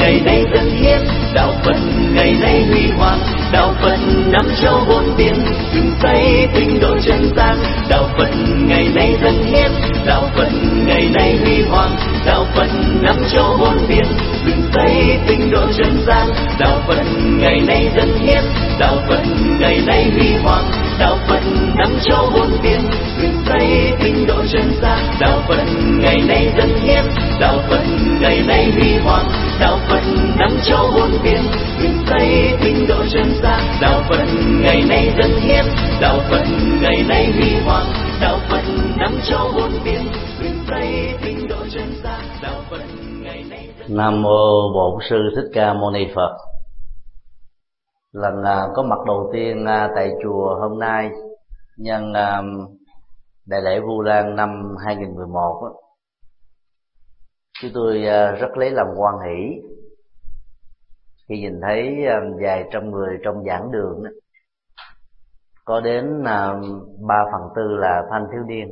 ngày nay dân hiến, đạo Phật ngày nay huy hoàng, đạo Phật năm châu bốn biển, dựng xây tinh độ chân gian. Đạo Phật ngày nay dân hiến, đạo Phật ngày nay huy hoàng, đạo Phật năm châu bốn biển, dựng xây tinh độ chân gian. Đạo Phật ngày nay dân hiến, đạo Phật ngày nay huy hoàng, đạo Phật năm châu bốn biển, dựng xây tinh độ chân gian. Đạo Phật ngày nay dân hiến, đạo Phật ngày nay huy hoàng, đạo Phật năm châu bốn biển, dựng xây tinh độ chân gian. Đạo Phật ngày nay dân hiến, đạo Phật ngày nay huy hoàng, đạo Phật năm châu bốn biển, dựng xây tinh độ chân gian. Đạo Phật ngày nay. Nam mô Bổn Sư Thích Ca Mâu Ni Phật. Lần có mặt đầu tiên tại chùa hôm nay nhân đại lễ Vu Lan năm 2011 chúng tôi rất lấy làm hoan hỷ khi nhìn thấy vài trăm người trong giảng đường có đến 3/4 là thanh thiếu niên.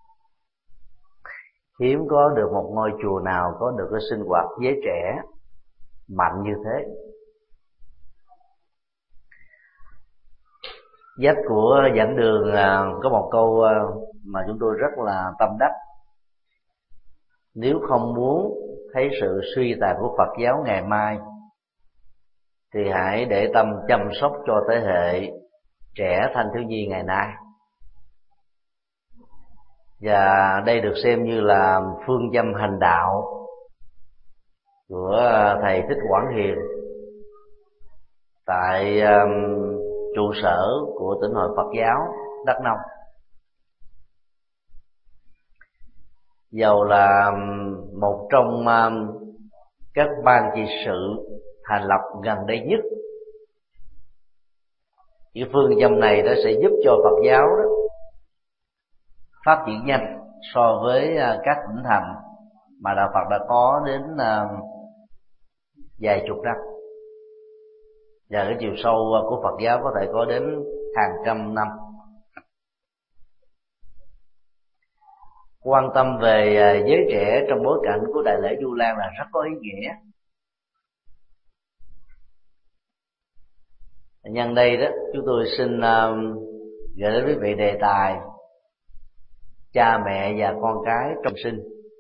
Hiếm có được một ngôi chùa nào có được cái sinh hoạt giới trẻ mạnh như thế. Dách của giảng đường có một câu mà chúng tôi rất là tâm đắc: nếu không muốn thấy sự suy tàn của Phật giáo ngày mai thì hãy để tâm chăm sóc cho thế hệ trẻ thanh thiếu nhi ngày nay. Và đây được xem như là phương châm hành đạo của thầy Thích Quảng Hiền tại trụ sở của Tỉnh hội Phật giáo Đắk Nông. Dầu là một trong các ban trị sự thành lập gần đây nhất, cái phương châm này nó sẽ giúp cho Phật giáo đó phát triển nhanh so với các tỉnh thành mà đạo Phật đã có đến vài chục năm, và cái chiều sâu của Phật giáo có thể có đến hàng trăm năm. Quan tâm về giới trẻ trong bối cảnh của đại lễ Vu Lan là rất có ý nghĩa. Nhân đây đó, chúng tôi xin gửi đến quý vị đề tài cha mẹ và con cái trong sinh,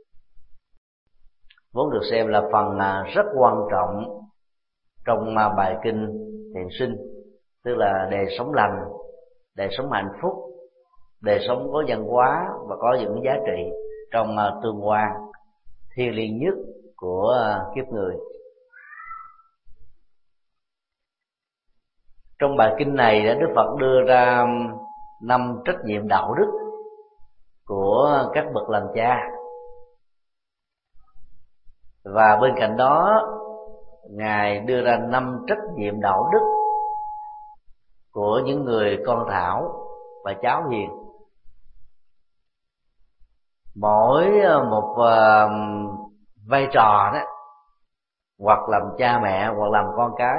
vốn được xem là phần rất quan trọng trong bài kinh Thiện Sinh, tức là đời sống lành, đời sống hạnh phúc, đời sống có văn hóa và có những giá trị trong tương quan thiêng liêng nhất của kiếp người. Trong bài kinh này Đức Phật đưa ra 5 trách nhiệm đạo đức của các bậc làm cha, và bên cạnh đó Ngài đưa ra 5 trách nhiệm đạo đức của những người con thảo và cháu hiền. Mỗi một vai trò đó, hoặc làm cha mẹ hoặc làm con cái,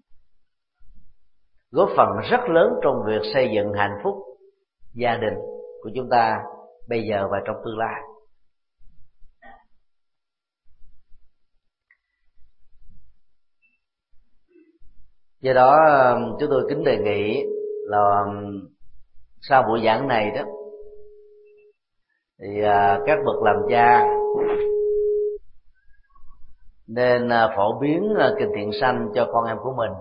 góp phần rất lớn trong việc xây dựng hạnh phúc gia đình của chúng ta bây giờ và trong tương lai. Do đó chúng tôi kính đề nghị là sau buổi giảng này đó thì các bậc làm cha nên phổ biến kinh Thiện Sanh cho con em của mình,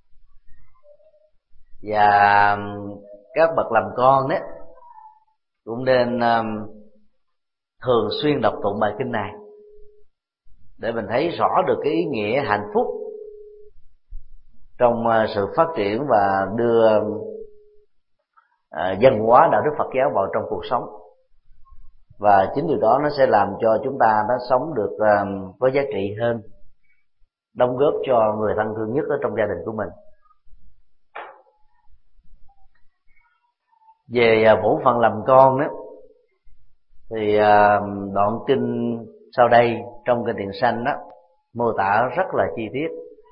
và các bậc làm con đó cũng nên thường xuyên đọc tụng bài kinh này để mình thấy rõ được cái ý nghĩa hạnh phúc trong sự phát triển và đưa văn hóa đạo đức Phật giáo vào trong cuộc sống. Và chính điều đó nó sẽ làm cho chúng ta đã sống được có giá trị hơn, đóng góp cho người thân thương nhất ở trong gia đình của mình. Về bổn phận làm con đó thì đoạn kinh sau đây trong kinh Thiện Sanh đó mô tả rất là chi tiết.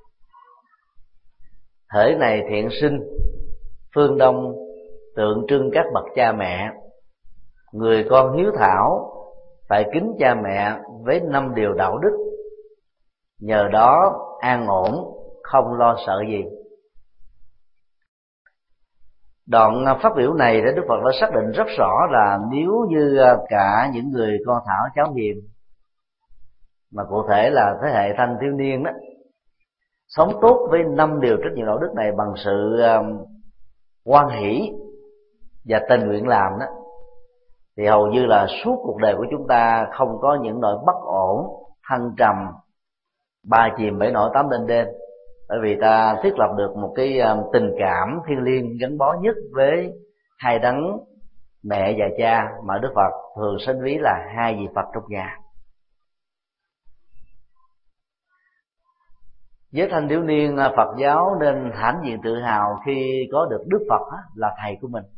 Hễ này thiện sinh phương Đông tượng trưng các bậc cha mẹ, người con hiếu thảo phải kính cha mẹ với 5 điều đạo đức nhờ đó an ổn, không lo sợ gì. Đoạn phát biểu này để Đức Phật đã xác định rất rõ là nếu như cả những người con thảo cháu hiền, mà cụ thể là thế hệ thanh thiếu niên đó, sống tốt với 5 điều trách nhiệm đạo đức này bằng sự hoan hỷ và tình nguyện làm đó, thì hầu như là suốt cuộc đời của chúng ta không có những nỗi bất ổn, thăng trầm, ba chìm bảy nổi tám lên đên, bởi vì ta thiết lập được một cái tình cảm thiêng liêng gắn bó nhất với hai đấng mẹ và cha mà Đức Phật thường sánh ví là hai vị Phật trong nhà. Với thanh thiếu niên Phật giáo nên hãnh diện tự hào khi có được Đức Phật là thầy của mình,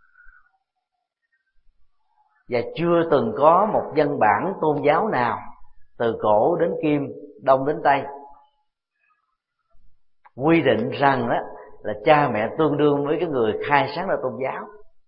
và chưa từng có một văn bản tôn giáo nào từ cổ đến kim, đông đến tây quy định rằng đó là cha mẹ tương đương với cái người khai sáng ra tôn giáo.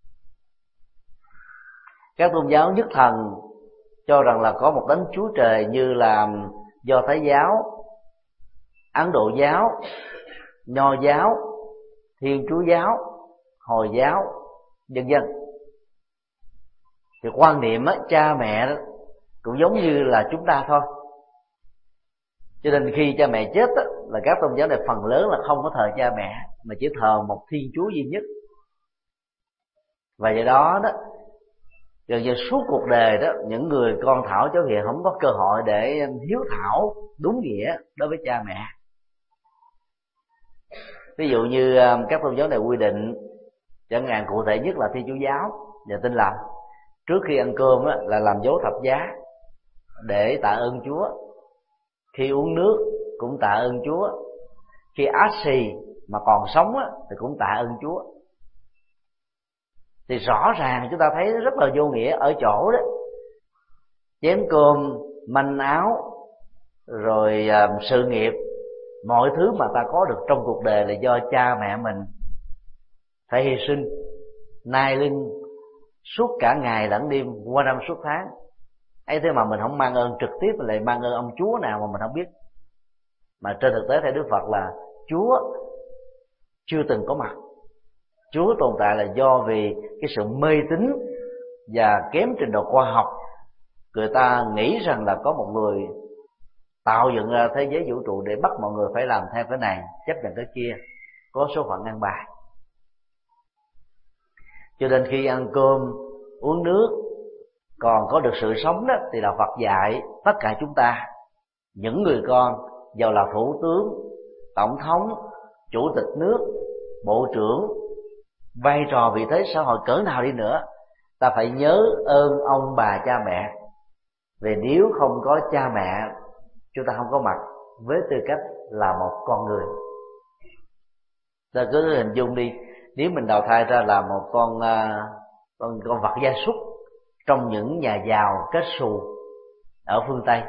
Các tôn giáo nhất thần cho rằng là có một đấng Chúa Trời như là Do Thái giáo, Ấn Độ giáo, Nho giáo, Thiên Chúa giáo, Hồi giáo, vân vân. Thì quan niệm á, cha mẹ đó cũng giống như là chúng ta thôi. Cho nên khi cha mẹ chết á, là các tôn giáo này phần lớn là không có thờ cha mẹ, mà chỉ thờ một Thiên Chúa duy nhất. Và do đó đó, gần như suốt cuộc đời đó, những người con thảo cháu hiền không có cơ hội để hiếu thảo đúng nghĩa đối với cha mẹ. Ví dụ như các tôn giáo này quy định, chẳng hạn cụ thể nhất là Thiên Chúa giáo và Tin lành, trước khi ăn cơm á, là làm dấu thập giá để tạ ơn Chúa. Khi uống nước cũng tạ ơn Chúa. Khi át xì mà còn sống á, thì cũng tạ ơn Chúa. Thì rõ ràng chúng ta thấy rất là vô nghĩa ở chỗ đó, chén cơm, manh áo, rồi sự nghiệp, mọi thứ mà ta có được trong cuộc đời là do cha mẹ mình phải hy sinh, nai lưng suốt cả ngày lẫn đêm, qua năm suốt tháng. Ấy thế mà mình không mang ơn trực tiếp, mình lại mang ơn ông Chúa nào mà mình không biết. Mà trên thực tế theo Đức Phật là Chúa chưa từng có mặt. Chúa tồn tại là do vì cái sự mê tín và kém trình độ khoa học. Người ta nghĩ rằng là có một người tạo dựng ra thế giới vũ trụ để bắt mọi người phải làm theo cái này, chấp nhận cái kia, có số phận ăn bài. Cho nên khi ăn cơm, uống nước, còn có được sự sống đó, thì là Phật dạy tất cả chúng ta, những người con, dầu là thủ tướng, tổng thống, chủ tịch nước, bộ trưởng, vai trò vị thế xã hội cỡ nào đi nữa, ta phải nhớ ơn ông bà cha mẹ. Vì nếu không có cha mẹ, chúng ta không có mặt với tư cách là một con người. Ta cứ hình dung đi, nếu mình đào thai ra là một con vật gia súc trong những nhà giàu kết xù ở phương Tây,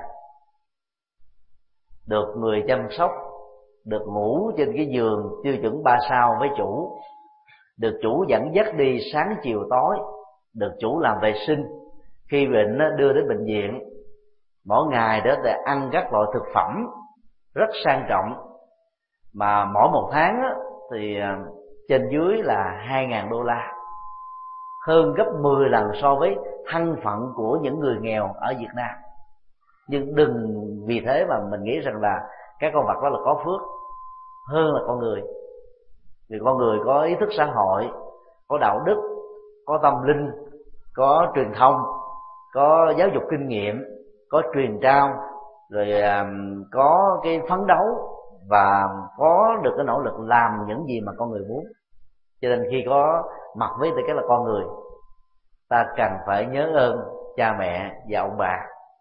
được người chăm sóc, được ngủ trên cái giường tiêu chuẩn 3 sao với chủ, được chủ dẫn dắt đi sáng chiều tối, được chủ làm vệ sinh, khi bệnh đưa đến bệnh viện, mỗi ngày đó để ăn các loại thực phẩm rất sang trọng, mà mỗi một tháng thì trên dưới là 2.000 đô la, hơn gấp 10 lần so với thân phận của những người nghèo ở Việt Nam. Nhưng đừng vì thế mà mình nghĩ rằng là các con vật đó là có phước hơn là con người. Vì con người có ý thức xã hội, có đạo đức, có tâm linh, có truyền thông, có giáo dục kinh nghiệm, có truyền trao, rồi có cái phấn đấu và có được cái nỗ lực làm những gì mà con người muốn. Cho nên khi có mặt với tư cách là con người, ta cần phải nhớ ơn cha mẹ và ông bà.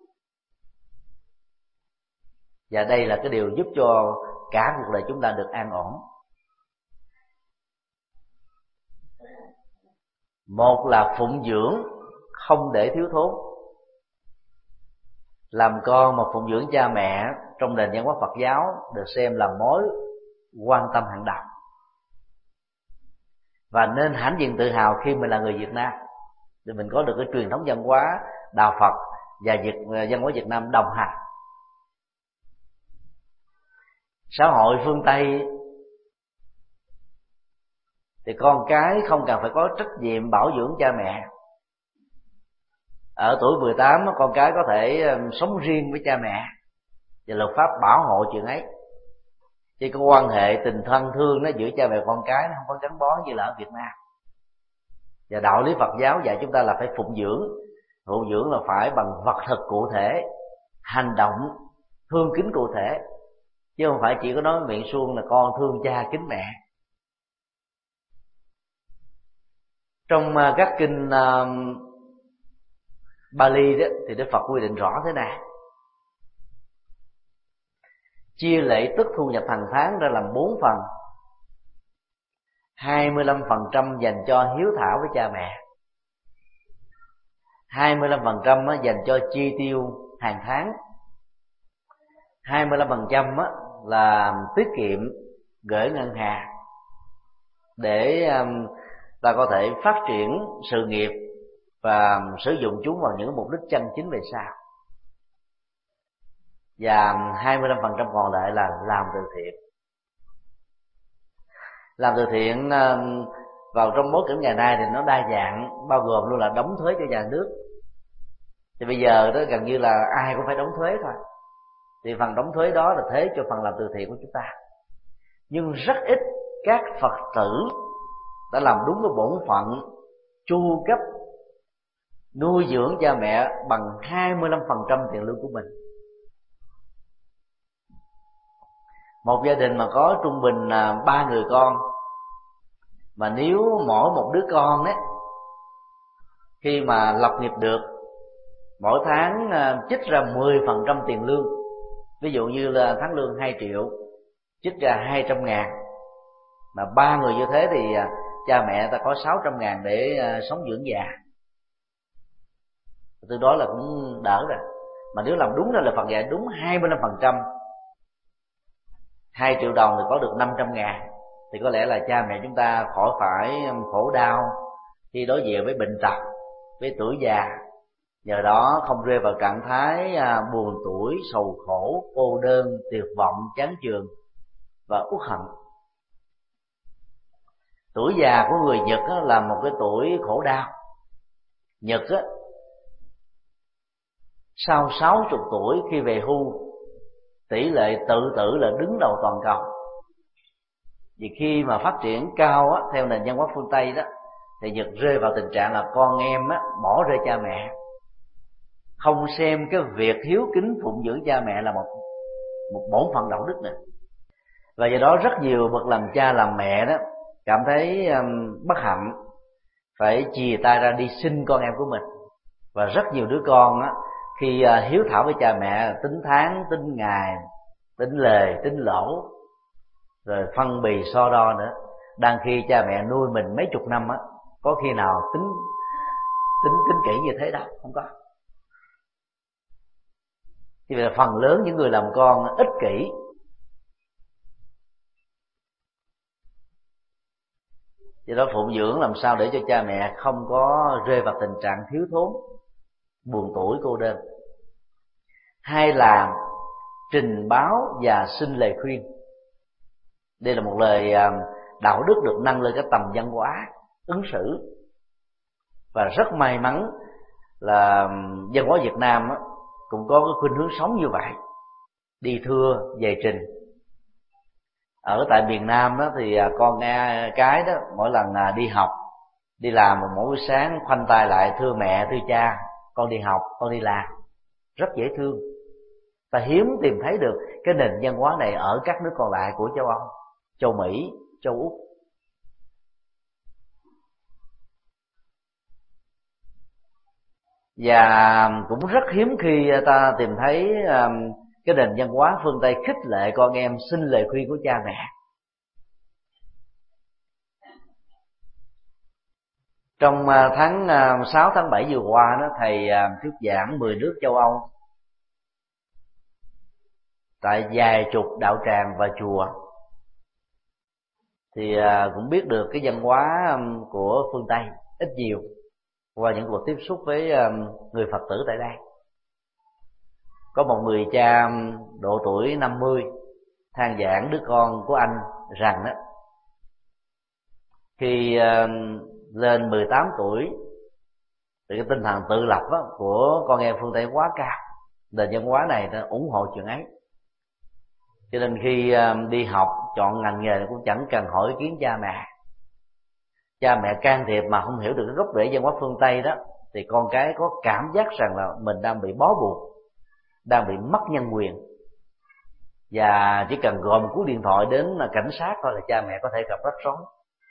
Và đây là cái điều giúp cho cả cuộc đời chúng ta được an ổn. Một là phụng dưỡng không để thiếu thốn. Làm con mà phụng dưỡng cha mẹ trong nền văn hóa Phật giáo được xem là mối quan tâm hàng đầu. Và nên hãnh diện tự hào khi mình là người Việt Nam, thì mình có được cái truyền thống văn hóa đạo Phật và văn hóa Việt Nam đồng hành. xã hội phương Tây thì con cái không cần phải có trách nhiệm bảo dưỡng cha mẹ. Ở tuổi 18 con cái có thể sống riêng với cha mẹ và luật pháp bảo hộ chuyện ấy. Chứ cái quan hệ tình thân thương nó giữa cha mẹ con cái nó không có gắn bó như là ở Việt Nam. Và đạo lý Phật giáo dạy chúng ta là phải phụng dưỡng. Phụng dưỡng là phải bằng vật thực cụ thể, hành động thương kính cụ thể, chứ không phải chỉ có nói miệng suông là con thương cha kính mẹ. Trong các kinh Bali đó thì Đức Phật quy định rõ thế này: chia lệ tức thu nhập hàng tháng ra làm 4 phần. 25% dành cho hiếu thảo với cha mẹ, 25% dành cho chi tiêu hàng tháng, 25% là tiết kiệm gửi ngân hàng để ta có thể phát triển sự nghiệp và sử dụng chúng vào những mục đích chân chính về sau. Và 25% còn lại là làm từ thiện. Làm từ thiện vào trong bối cảnh ngày nay thì nó đa dạng, bao gồm luôn là đóng thuế cho nhà nước. Thì bây giờ đó gần như là ai cũng phải đóng thuế thôi. Thì phần đóng thuế đó là thế cho phần làm từ thiện của chúng ta. Nhưng rất ít các Phật tử đã làm đúng cái bổn phận chu cấp nuôi dưỡng cha mẹ bằng 25% tiền lương của mình. Một gia đình mà có trung bình 3 người con, mà nếu mỗi một đứa con đấy khi mà lập nghiệp được, mỗi tháng trích ra 10% tiền lương, ví dụ như là tháng lương 2 triệu, trích ra 200.000, mà 3 người như thế thì cha mẹ ta có 600.000 để sống dưỡng già. Từ đó là cũng đỡ rồi. Mà nếu làm đúng là Phật dạy đúng 25%, 2 triệu đồng thì có được 500.000, thì có lẽ là cha mẹ chúng ta khỏi phải khổ đau khi đối diện với bệnh tật, với tuổi già. Nhờ đó không rơi vào trạng thái buồn tủi, sầu khổ, cô đơn, tuyệt vọng, chán chường và uất hận. Tuổi già của người Nhật là một cái tuổi khổ đau. Nhật sau 60 tuổi khi về hưu, tỷ lệ tự tử là đứng đầu toàn cầu. Vì khi mà phát triển cao theo nền văn hóa phương Tây đó, thì Nhật rơi vào tình trạng là con em bỏ rơi cha mẹ, không xem cái việc hiếu kính phụng dưỡng cha mẹ là một bổn phận đạo đức nữa. Và do đó rất nhiều bậc làm cha làm mẹ đó cảm thấy bất hạnh phải chìa tay ra đi sinh con em của mình. Và rất nhiều đứa con khi hiếu thảo với cha mẹ, tính tháng, tính ngày, tính lề, tính lỗ, rồi phân bì so đo nữa. Đang khi cha mẹ nuôi mình mấy chục năm có khi nào tính kỹ như thế đâu, không có. Thì là phần lớn những người làm con ích kỷ, do đó phụng dưỡng làm sao để cho cha mẹ không có rơi vào tình trạng thiếu thốn, buồn tủi, cô đơn. Hay là trình báo và xin lời khuyên. Đây là một lời đạo đức được nâng lên cái tầm văn hóa ứng xử. Và rất may mắn là văn hóa Việt Nam cũng có cái khuynh hướng sống như vậy, đi thưa về trình. Ở tại miền Nam đó thì con cái đó mỗi lần đi học, đi làm một mỗi buổi sáng khoanh tay lại thưa mẹ, thưa cha, con đi học, con đi làm, rất dễ thương. Ta hiếm tìm thấy được cái nền văn hóa này ở các nước còn lại của châu Âu, châu Mỹ, châu Úc. Và cũng rất hiếm khi ta tìm thấy cái nền văn hóa phương Tây khích lệ con em xin lời khuyên của cha mẹ. Trong tháng 6, tháng 7 vừa qua đó, thầy thuyết giảng 10 nước châu Âu tại vài chục đạo tràng và chùa, thì cũng biết được cái văn hóa của phương Tây ít nhiều qua những cuộc tiếp xúc với người Phật tử tại đây. Có một người cha độ tuổi 50 than vãn đứa con của anh rằng đó, khi lên 18 tuổi thì cái tinh thần tự lập của con em phương Tây quá cao, nền văn hóa này nó ủng hộ chuyện ấy, cho nên khi đi học chọn ngành nghề cũng chẳng cần hỏi ý kiến cha mẹ. Cha mẹ can thiệp mà không hiểu được cái gốc rễ văn hóa phương Tây đó, thì con cái có cảm giác rằng là mình đang bị bó buộc, đang bị mất nhân quyền, và chỉ cần gọi một cú điện thoại đến cảnh sát thôi là cha mẹ có thể gặp rắc rối.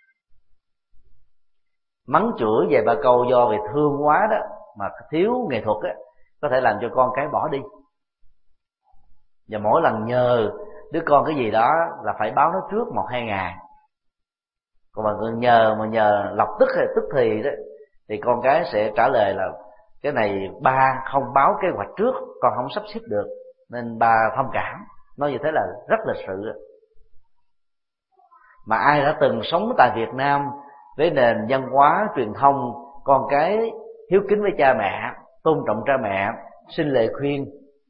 Mắng chửi về ba câu do về thương quá đó mà thiếu nghệ thuật á, có thể làm cho con cái bỏ đi. Và mỗi lần nhờ đứa con cái gì đó là phải báo nó trước 1-2 ngày. Còn mà nhờ lập tức hay tức thì đó, thì con cái sẽ trả lời là cái này ba không báo kế hoạch trước, con không sắp xếp được, nên ba thông cảm. Nói như thế là rất lịch sự. Mà ai đã từng sống tại Việt Nam với nền văn hóa truyền thông con cái hiếu kính với cha mẹ, tôn trọng cha mẹ, xin lời khuyên,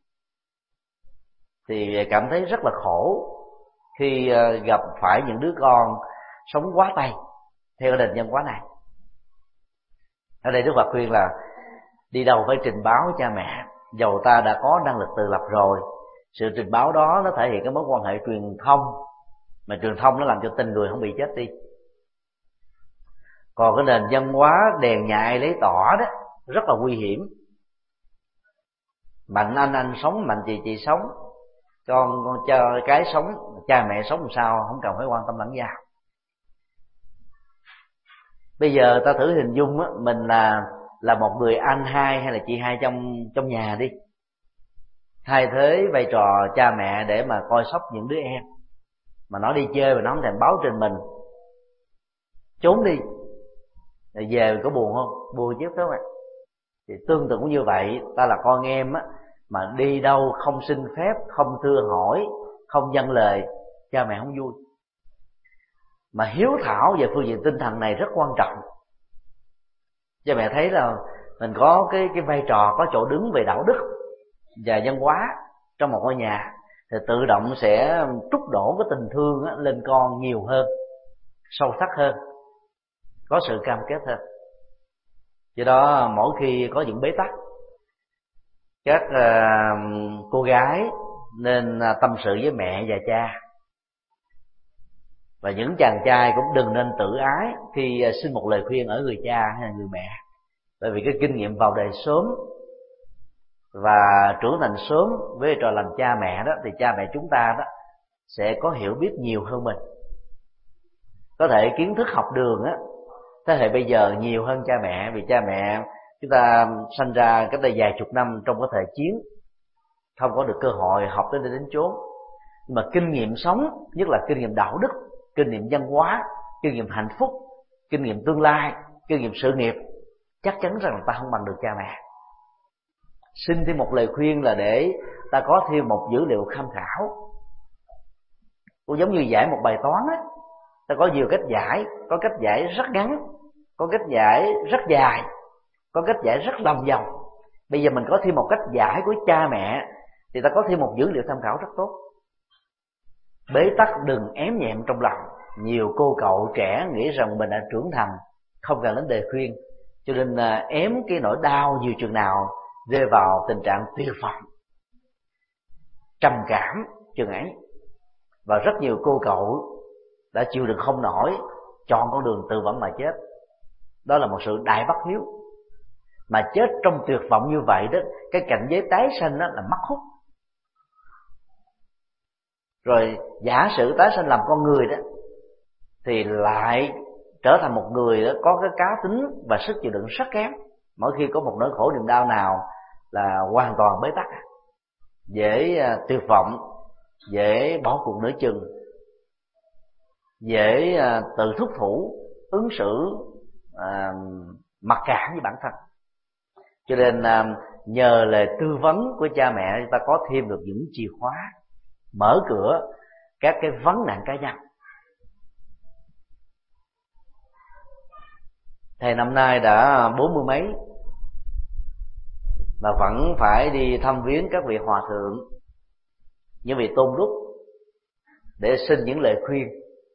thì cảm thấy rất là khổ khi gặp phải những đứa con sống quá tay theo nền văn hóa này. Ở đây Đức Phật khuyên là đi đâu phải trình báo với cha mẹ, dầu ta đã có năng lực tự lập rồi. Sự trình báo đó nó thể hiện cái mối quan hệ truyền thông, mà truyền thông nó làm cho tình người không bị chết đi. Còn cái nền văn hóa đèn nhại lấy tỏ đó rất là nguy hiểm. Mạnh anh sống, mạnh chị sống, con cho cái sống, cha mẹ sống làm sao không cần phải quan tâm lẫn nhau. Bây giờ ta thử hình dung á, mình là một người anh hai hay là chị hai trong nhà đi, thay thế vai trò cha mẹ để mà coi sóc những đứa em, mà nó đi chơi mà nó không thèm báo trình mình, trốn đi, rồi về có buồn không? Buồn chứ, phải không ạ? Thì tương tự cũng như vậy, ta là con em á, mà đi đâu không xin phép, không thưa hỏi, không dâng lời, cha mẹ không vui. Mà hiếu thảo về phương diện tinh thần này rất quan trọng. Cha mẹ thấy là mình có cái vai trò, có chỗ đứng về đạo đức và văn hóa trong một ngôi nhà, thì tự động sẽ trút đổ cái tình thương lên con nhiều hơn, sâu sắc hơn, có sự cam kết hơn. Do đó mỗi khi có những bế tắc, các cô gái nên tâm sự với mẹ và cha. Và những chàng trai cũng đừng nên tự ái khi xin một lời khuyên ở người cha hay là người mẹ. Bởi vì cái kinh nghiệm vào đời sớm và trưởng thành sớm với trò làm cha mẹ đó, thì cha mẹ chúng ta đó sẽ có hiểu biết nhiều hơn mình. Có thể kiến thức học đường á, thế hệ bây giờ nhiều hơn cha mẹ, vì cha mẹ chúng ta sanh ra cách đây vài chục năm trong cái thời chiến, không có được cơ hội học đến chốn. Nhưng mà kinh nghiệm sống, nhất là kinh nghiệm đạo đức, kinh nghiệm văn hóa, kinh nghiệm hạnh phúc, kinh nghiệm tương lai, kinh nghiệm sự nghiệp, chắc chắn rằng ta không bằng được cha mẹ. Xin thêm một lời khuyên là để ta có thêm một dữ liệu tham khảo. Cũng giống như giải một bài toán á, ta có nhiều cách giải, có cách giải rất ngắn, có cách giải rất dài, có cách giải rất lòng vòng. Bây giờ mình có thêm một cách giải của cha mẹ thì ta có thêm một dữ liệu tham khảo rất tốt. Bế tắc đừng ém nhẹm trong lòng. Nhiều cô cậu trẻ nghĩ rằng mình đã trưởng thành, không cần đến đề khuyên, cho nên ém cái nỗi đau nhiều chừng nào rơi vào tình trạng tuyệt vọng, trầm cảm chừng ấy. Và rất nhiều cô cậu đã chịu đựng không nổi, chọn con đường tự vẫn mà chết. Đó là một sự đại bất hiếu. Mà chết trong tuyệt vọng như vậy đó, cái cảnh giới tái sanh đó là mất hút. Rồi giả sử tái sanh làm con người đó, thì lại trở thành một người đó có cái cá tính và sức chịu đựng rất kém. Mỗi khi có một nỗi khổ niềm đau nào là hoàn toàn bế tắc, dễ tuyệt vọng, dễ bỏ cuộc nửa chừng, dễ tự thúc thủ, ứng xử mặc cảm với bản thân. Cho nên nhờ lời tư vấn của cha mẹ, chúng ta có thêm được những chìa khóa mở cửa các cái vấn nạn cá nhân. Thầy năm nay đã 40 mấy mà vẫn phải đi thăm viếng các vị hòa thượng, những vị tôn đức để xin những lời khuyên,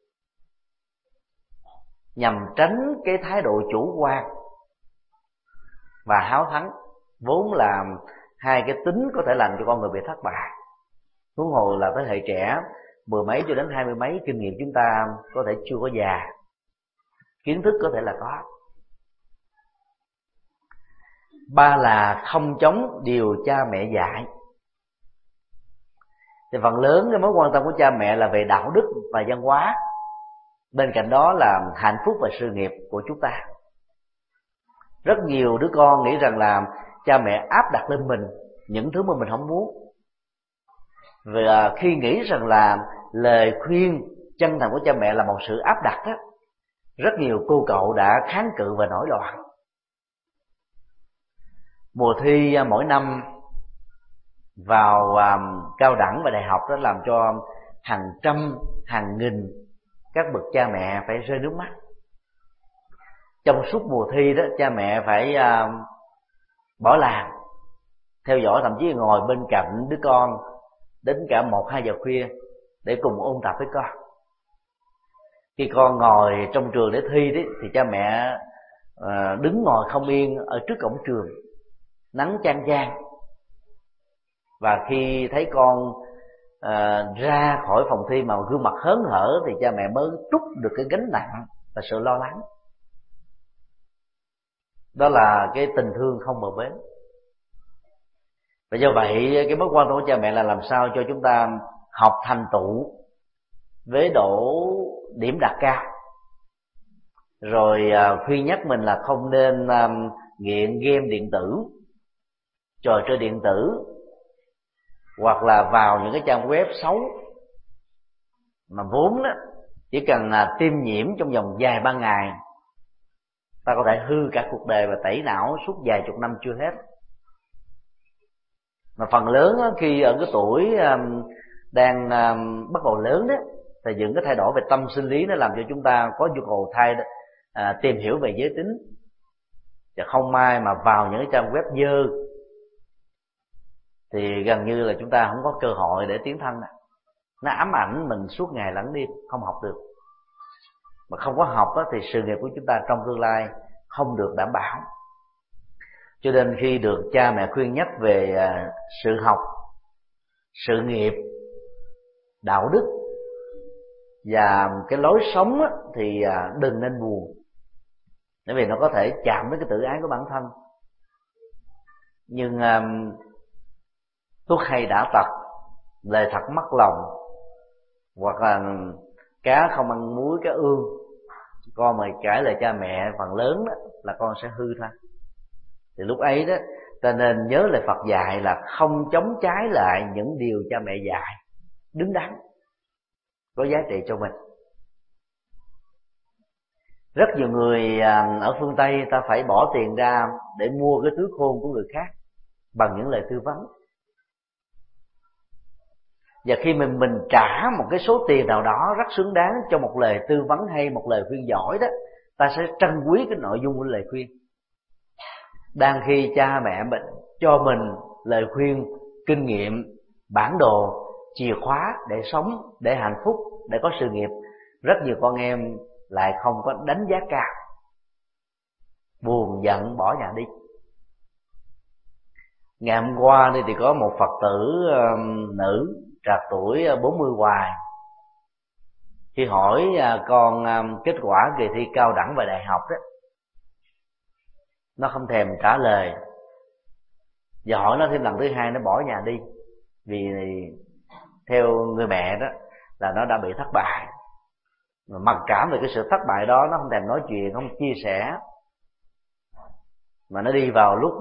nhằm tránh cái thái độ chủ quan và háo thắng, vốn là hai cái tính có thể làm cho con người bị thất bại. Huống hồ là thế hệ trẻ 10 mấy cho đến 20 mấy, kinh nghiệm chúng ta có thể chưa có già, kiến thức có thể là có. Ba là không chống điều cha mẹ dạy. Thì phần lớn cái mối quan tâm của cha mẹ là về đạo đức và văn hóa, bên cạnh đó là hạnh phúc và sự nghiệp của chúng ta. Rất nhiều đứa con nghĩ rằng là cha mẹ áp đặt lên mình những thứ mà mình không muốn, và khi nghĩ rằng là lời khuyên chân thành của cha mẹ là một sự áp đặt đó, rất nhiều cô cậu đã kháng cự và nổi loạn. Mùa thi mỗi năm vào cao đẳng và đại học đó làm cho hàng trăm hàng nghìn các bậc cha mẹ phải rơi nước mắt. Trong suốt mùa thi đó, cha mẹ phải bỏ làm, theo dõi, thậm chí ngồi bên cạnh đứa con đến cả 1-2 giờ khuya để cùng ôn tập với con. Khi con ngồi trong trường để thi đấy, thì cha mẹ đứng ngồi không yên ở trước cổng trường, nắng chang chang. Và khi thấy con ra khỏi phòng thi mà gương mặt hớn hở thì cha mẹ mới trút được cái gánh nặng và sự lo lắng. Đó là cái tình thương không bờ bến. Và do vậy cái mối quan trọng của cha mẹ là làm sao cho chúng ta học thành tựu với độ điểm đạt cao, rồi khuyên nhắc mình là không nên nghiện game điện tử, trò chơi điện tử, hoặc là vào những cái trang web xấu mà vốn đó chỉ cần tiêm nhiễm trong vòng vài ba ngày ta có thể hư cả cuộc đời và tẩy não suốt vài chục năm chưa hết. Mà phần lớn đó, khi ở cái tuổi đang bắt đầu lớn đó, thì những cái thay đổi về tâm sinh lý nó làm cho chúng ta có nhu cầu tìm hiểu về giới tính, và không may mà vào những cái trang web dơ thì gần như là chúng ta không có cơ hội để tiến thân. Nó ám ảnh mình suốt ngày lẫn đêm, không học được. Mà không có học đó, thì sự nghiệp của chúng ta trong tương lai không được đảm bảo. Cho nên khi được cha mẹ khuyên nhắc về sự học, sự nghiệp, đạo đức và cái lối sống á, thì đừng nên buồn, bởi vì nó có thể chạm đến cái tự ái của bản thân. Nhưng thuốc hay đã tật, lời thật mất lòng, hoặc là cá không ăn muối cá ương, con mà cãi lời cha mẹ phần lớn đó là con sẽ hư thôi. Thì lúc ấy đó ta nên nhớ lời Phật dạy là không chống trái lại những điều cha mẹ dạy, đứng đắn, có giá trị cho mình. Rất nhiều người ở phương Tây ta phải bỏ tiền ra để mua cái túi khôn của người khác bằng những lời tư vấn. Và khi mình trả một cái số tiền nào đó rất xứng đáng cho một lời tư vấn hay một lời khuyên giỏi đó, ta sẽ trân quý cái nội dung của lời khuyên. Đang khi cha mẹ mình cho mình lời khuyên, kinh nghiệm, bản đồ, chìa khóa để sống, để hạnh phúc, để có sự nghiệp, rất nhiều con em lại không có đánh giá cao, buồn giận bỏ nhà đi. Ngày hôm qua thì có một Phật tử nữ trạc tuổi 40 hoài, khi hỏi con kết quả kỳ thi cao đẳng và đại học đó, nó không thèm trả lời. Và hỏi nó thêm lần thứ hai, nó bỏ nhà đi. Vì theo người mẹ đó là nó đã bị thất bại, mà mặc cảm về cái sự thất bại đó, nó không thèm nói chuyện, không chia sẻ, mà nó đi vào lúc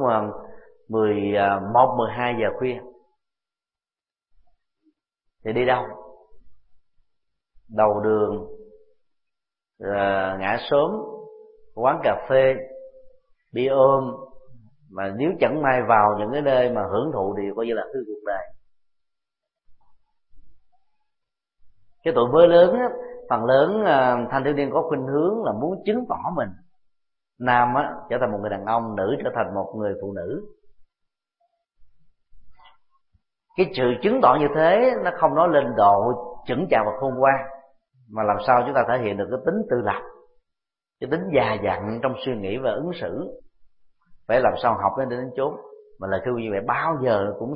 11-12 giờ khuya. Thì đi đâu? Đầu đường, ngã xóm, quán cà phê, bia ôm. Mà nếu chẳng may vào những cái nơi mà hưởng thụ thì coi như là hư cuộc đời. Cái tuổi mới lớn á, phần lớn thanh thiếu niên có khuynh hướng là muốn chứng tỏ mình. Nam á trở thành một người đàn ông, nữ trở thành một người phụ nữ. Cái sự chứng tỏ như thế nó không nói lên độ chững chạc và khôn ngoan, mà làm sao chúng ta thể hiện được cái tính tự lập, cái tính già dặn trong suy nghĩ và ứng xử. Phải làm sao học đến chốn. Mà lời khuyên như vậy bao giờ cũng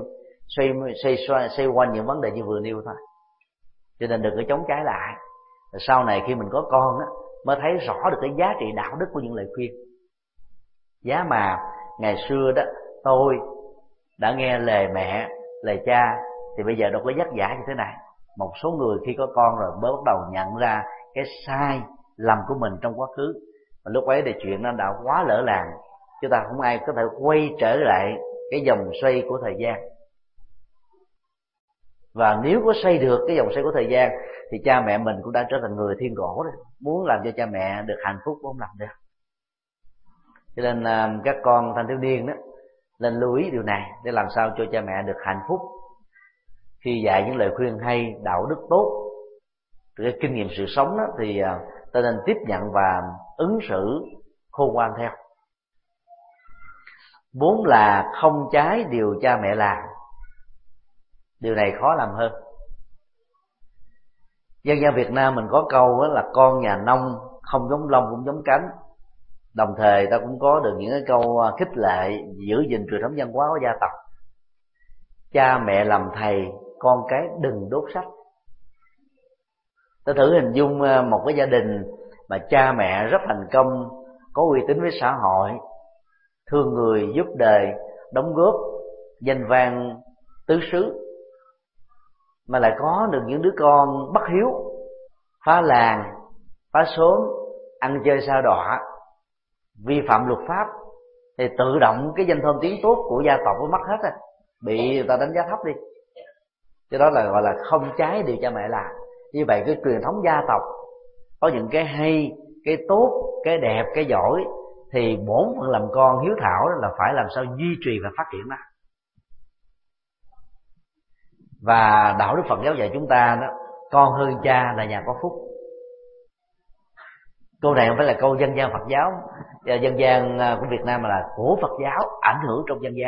xoay quanh những vấn đề như vừa nêu thôi. Cho nên đừng có chống trái lại. Rồi sau này khi mình có con á, mới thấy rõ được cái giá trị đạo đức của những lời khuyên. Giá mà ngày xưa đó tôi đã nghe lời mẹ, lời cha, thì bây giờ đâu có dắt dã như thế này. Một số người khi có con rồi mới bắt đầu nhận ra cái sai lầm của mình trong quá khứ, và lúc ấy thì chuyện nó đã quá lỡ làng. Chúng ta không ai có thể quay trở lại cái vòng xoay của thời gian. Và nếu có xoay được cái vòng xoay của thời gian thì cha mẹ mình cũng đã trở thành người thiên cổ rồi. Muốn làm cho cha mẹ được hạnh phúc cũng không làm được. Cho nên các con thanh thiếu niên đó nên lưu ý điều này để làm sao cho cha mẹ được hạnh phúc khi dạy những lời khuyên hay, đạo đức tốt. Từ cái kinh nghiệm sự sống đó thì ta nên tiếp nhận và ứng xử khôn ngoan theo. 4 là không trái điều cha mẹ làm. Điều này khó làm hơn. Dân gian Việt Nam mình có câu là con nhà nông không giống lông cũng giống cánh. Đồng thời ta cũng có được những cái câu khích lệ giữ gìn truyền thống văn hóa của gia tộc. Cha mẹ làm thầy, con cái đừng đốt sách. Ta thử hình dung một cái gia đình mà cha mẹ rất thành công, có uy tín với xã hội, thương người, giúp đời, đóng góp, danh vang tứ xứ, mà lại có được những đứa con bất hiếu, phá làng, phá xóm, ăn chơi sa đọa, vi phạm luật pháp, thì tự động cái danh thơm tiếng tốt của gia tộc nó mất hết rồi, bị người ta đánh giá thấp đi. Cái đó là gọi là không trái điều cha mẹ làm. Như vậy cái truyền thống gia tộc có những cái hay, cái tốt, cái đẹp, cái giỏi, thì bổn phận làm con hiếu thảo là phải làm sao duy trì và phát triển nó. Và đạo đức Phật giáo dạy chúng ta đó, con hơn cha là nhà có phúc. Câu này không phải là câu dân gian Phật giáo, dân gian của Việt Nam, mà là của Phật giáo ảnh hưởng trong dân gian.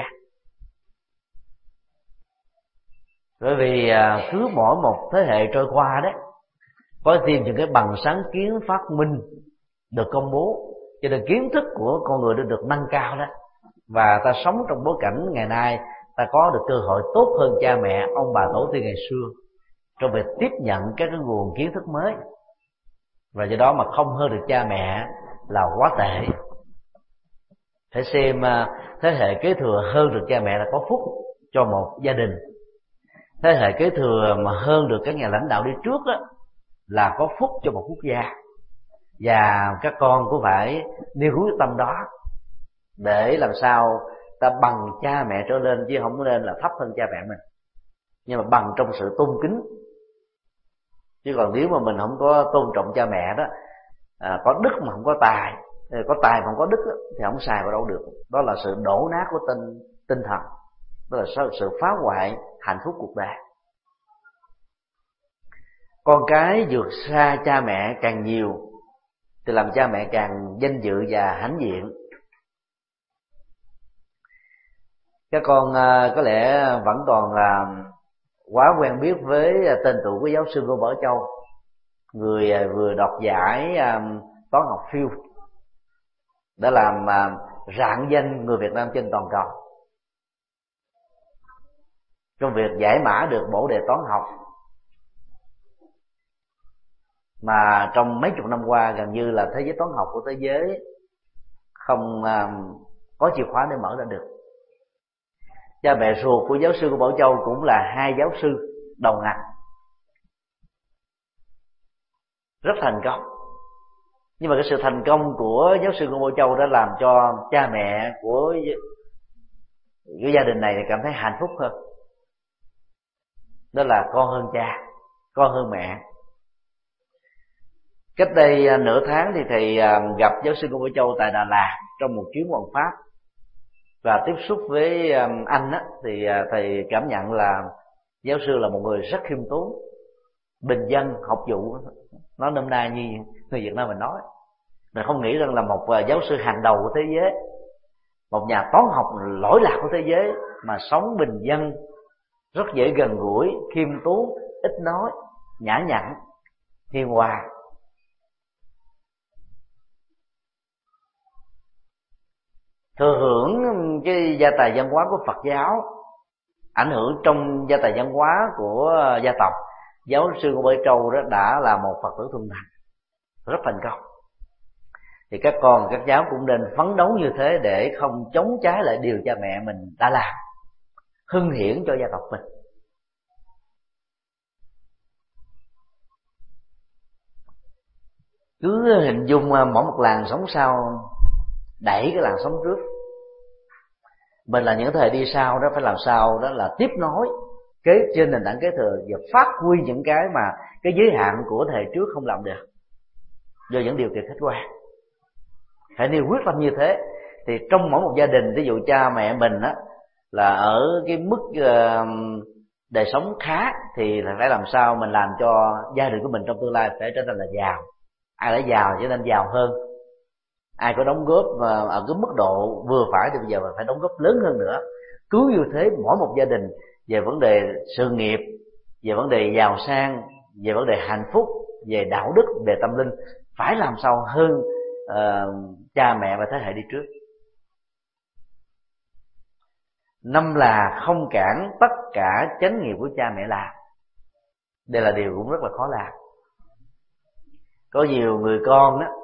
Bởi vì cứ mỗi một thế hệ trôi qua đấy, có thêm những cái bằng sáng kiến phát minh được công bố, cho nên kiến thức của con người đã được nâng cao đó. Và ta sống trong bối cảnh ngày nay, ta có được cơ hội tốt hơn cha mẹ, ông bà tổ tiên ngày xưa trong việc tiếp nhận các cái nguồn kiến thức mới. Và do đó mà không hơn được cha mẹ là quá tệ. Phải xem thế hệ kế thừa hơn được cha mẹ là có phúc cho một gia đình. Thế hệ kế thừa mà hơn được các nhà lãnh đạo đi trước đó, là có phúc cho một quốc gia. Và các con cũng phải nêu quyết tâm đó, để làm sao ta bằng cha mẹ trở lên, chứ không nên là thấp hơn cha mẹ mình, nhưng mà bằng trong sự tôn kính. Chứ còn nếu mà mình không có tôn trọng cha mẹ đó, có đức mà không có tài, có tài mà không có đức đó, thì không xài vào đâu được. Đó là sự đổ nát của tinh thần, đó là sự phá hoại hạnh phúc cuộc đời. Con cái vượt xa cha mẹ càng nhiều thì làm cha mẹ càng danh dự và hãnh diện. Các con có lẽ vẫn còn là quá quen biết với tên tuổi của giáo sư Ngô Bảo Châu, người vừa đoạt giải toán học Phiêu, đã làm rạng danh người Việt Nam trên toàn cầu trong việc giải mã được bộ đề toán học mà trong mấy chục năm qua gần như là thế giới toán học của thế giới không có chìa khóa để mở ra được. Cha mẹ ruột của giáo sư của Bảo Châu cũng là hai giáo sư đầu ngành, rất thành công. Nhưng mà cái sự thành công của giáo sư của Bảo Châu đã làm cho cha mẹ của gia đình này cảm thấy hạnh phúc hơn. Đó là con hơn cha, con hơn mẹ. Cách đây nửa tháng thì thầy gặp giáo sư của Bảo Châu tại Đà Lạt trong một chuyến hoằng pháp, và tiếp xúc với anh á, thì thầy cảm nhận là giáo sư là một người rất khiêm tốn, bình dân, học vụ, nói nôm na như người Việt Nam mình nói. Mình không nghĩ rằng là một giáo sư hàng đầu của thế giới, một nhà toán học lỗi lạc của thế giới, mà sống bình dân, rất dễ gần gũi, khiêm tốn, ít nói, nhã nhặn, hiền hòa. Thừa hưởng cái gia tài văn hóa của Phật giáo, ảnh hưởng trong gia tài văn hóa của gia tộc. Giáo sư của Bơi Trâu đó đã là một Phật tử thuần thành, rất thành công. Thì các con các cháu cũng nên phấn đấu như thế để không chống trái lại điều cha mẹ mình đã làm, hưng hiển cho gia tộc mình. Cứ hình dung mỗi một làn sóng sau đẩy cái làn sóng trước. Mình là những thời đi sau đó phải làm sao đó là tiếp nối kế trên nền tảng kế thừa và phát huy những cái mà cái giới hạn của thời trước không làm được do những điều kiện khách quan. Hãy nêu quyết tâm như thế thì trong mỗi một gia đình, ví dụ cha mẹ mình á là ở cái mức đời sống khá thì là phải làm sao mình làm cho gia đình của mình trong tương lai phải trở thành là giàu. Ai đã giàu trở nên giàu hơn, ai có đóng góp ở cái mức độ vừa phải thì bây giờ phải đóng góp lớn hơn nữa. Cứ như thế mỗi một gia đình về vấn đề sự nghiệp, về vấn đề giàu sang, về vấn đề hạnh phúc, về đạo đức, về tâm linh phải làm sao hơn cha mẹ và thế hệ đi trước. Năm là không cản tất cả chánh nghiệp của cha mẹ làm. Đây là điều cũng rất là khó làm. Có nhiều người con đó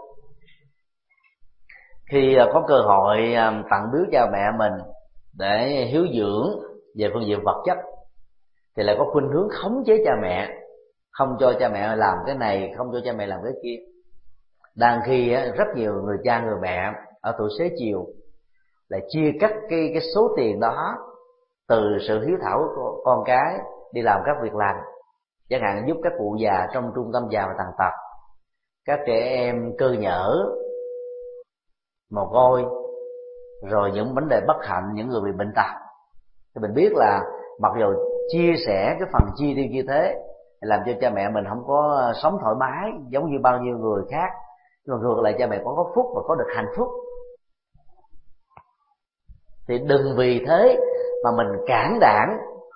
khi có cơ hội tặng biếu cha mẹ mình để hiếu dưỡng về phương diện vật chất thì lại có khuynh hướng khống chế cha mẹ, không cho cha mẹ làm cái này, không cho cha mẹ làm cái kia. Đang khi rất nhiều người cha người mẹ ở tuổi xế chiều lại chia cắt cái số tiền đó từ sự hiếu thảo của con cái đi làm các việc lành, chẳng hạn giúp các cụ già trong trung tâm già và tàn tật, các trẻ em cơ nhở, mồ côi, rồi những vấn đề bất hạnh, những người bị bệnh tật. Thì mình biết là mặc dù chia sẻ cái phần chi tiêu như thế làm cho cha mẹ mình không có sống thoải mái giống như bao nhiêu người khác, nhưng mà ngược lại cha mẹ có phúc và có được hạnh phúc. Thì đừng vì thế mà mình cản đảng,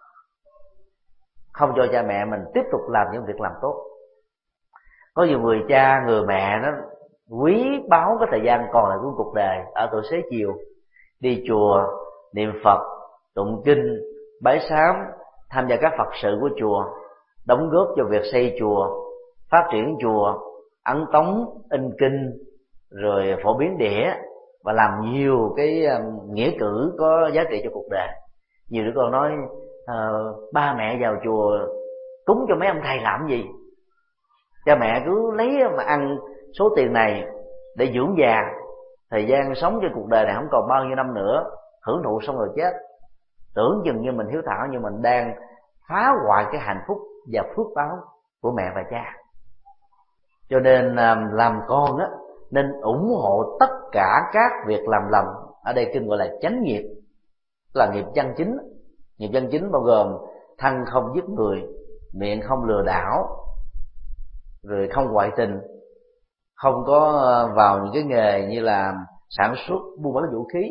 không cho cha mẹ mình tiếp tục làm những việc làm tốt. Có nhiều người cha người mẹ nó quý báu cái thời gian còn lại của cuộc đời ở tuổi xế chiều, đi chùa niệm Phật, tụng kinh, bái sám, tham gia các Phật sự của chùa, đóng góp cho việc xây chùa, phát triển chùa, ấn tống, in kinh, rồi phổ biến đĩa và làm nhiều cái nghĩa cử có giá trị cho cuộc đời. Nhiều đứa con nói ba mẹ vào chùa cúng cho mấy ông thầy làm gì? Cha mẹ cứ lấy mà ăn số tiền này để dưỡng già, thời gian sống trên cuộc đời này không còn bao nhiêu năm nữa, hưởng thụ xong rồi chết. Tưởng chừng như mình hiếu thảo nhưng mình đang phá hoại cái hạnh phúc và phước báo của mẹ và cha. Cho nên làm con á nên ủng hộ tất cả các việc làm lầm. Ở đây kinh gọi là chánh nghiệp, là nghiệp chân chính. Nghiệp chân chính bao gồm thân không giết người, miệng không lừa đảo, rồi không ngoại tình, không có vào những cái nghề như là sản xuất buôn bán vũ khí,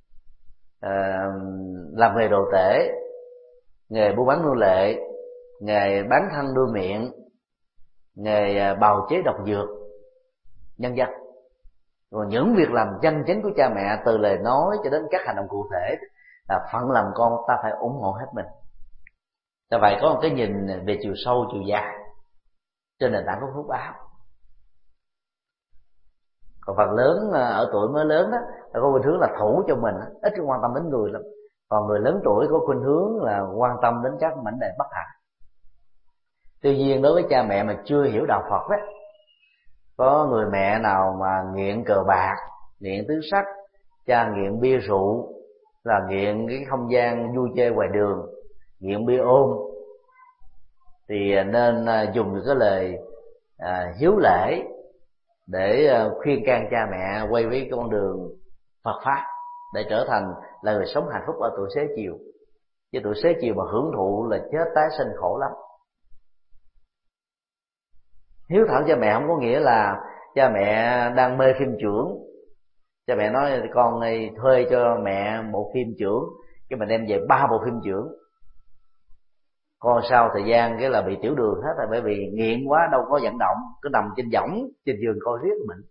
làm nghề đồ tể, nghề buôn bán nô lệ, nghề bán thân nuôi miệng, nghề bào chế độc dược, nhân dân. Rồi những việc làm chân chính của cha mẹ từ lời nói cho đến các hành động cụ thể là phận làm con ta phải ủng hộ hết mình. Ta phải có một cái nhìn về chiều sâu chiều dài trên nền tảng của phước báo. Còn phần lớn ở tuổi mới lớn đó là có khuynh hướng là thủ cho mình, ít quan tâm đến người lắm. Còn người lớn tuổi có khuynh hướng là quan tâm đến các mảnh đề bất hạnh. Tuy nhiên đối với cha mẹ mà chưa hiểu đạo Phật đó, có người mẹ nào mà nghiện cờ bạc, nghiện tứ sắc, cha nghiện bia rượu, là nghiện cái không gian vui chơi ngoài đường, nghiện bia ôm, thì nên dùng những cái lời hiếu lễ để khuyên can cha mẹ quay với con đường Phật pháp để trở thành là người sống hạnh phúc ở tuổi xế chiều. Chứ tuổi xế chiều mà hưởng thụ là chết tái sinh khổ lắm. Hiếu thảo cha mẹ không có nghĩa là cha mẹ đang mê phim chưởng, cha mẹ nói con này thuê cho mẹ bộ phim chưởng, cái mình đem về 3 bộ phim chưởng. Còn sau thời gian cái là bị tiểu đường hết rồi, bởi vì nghiện quá đâu có vận động, cứ nằm trên võng trên giường coi riết bệnh.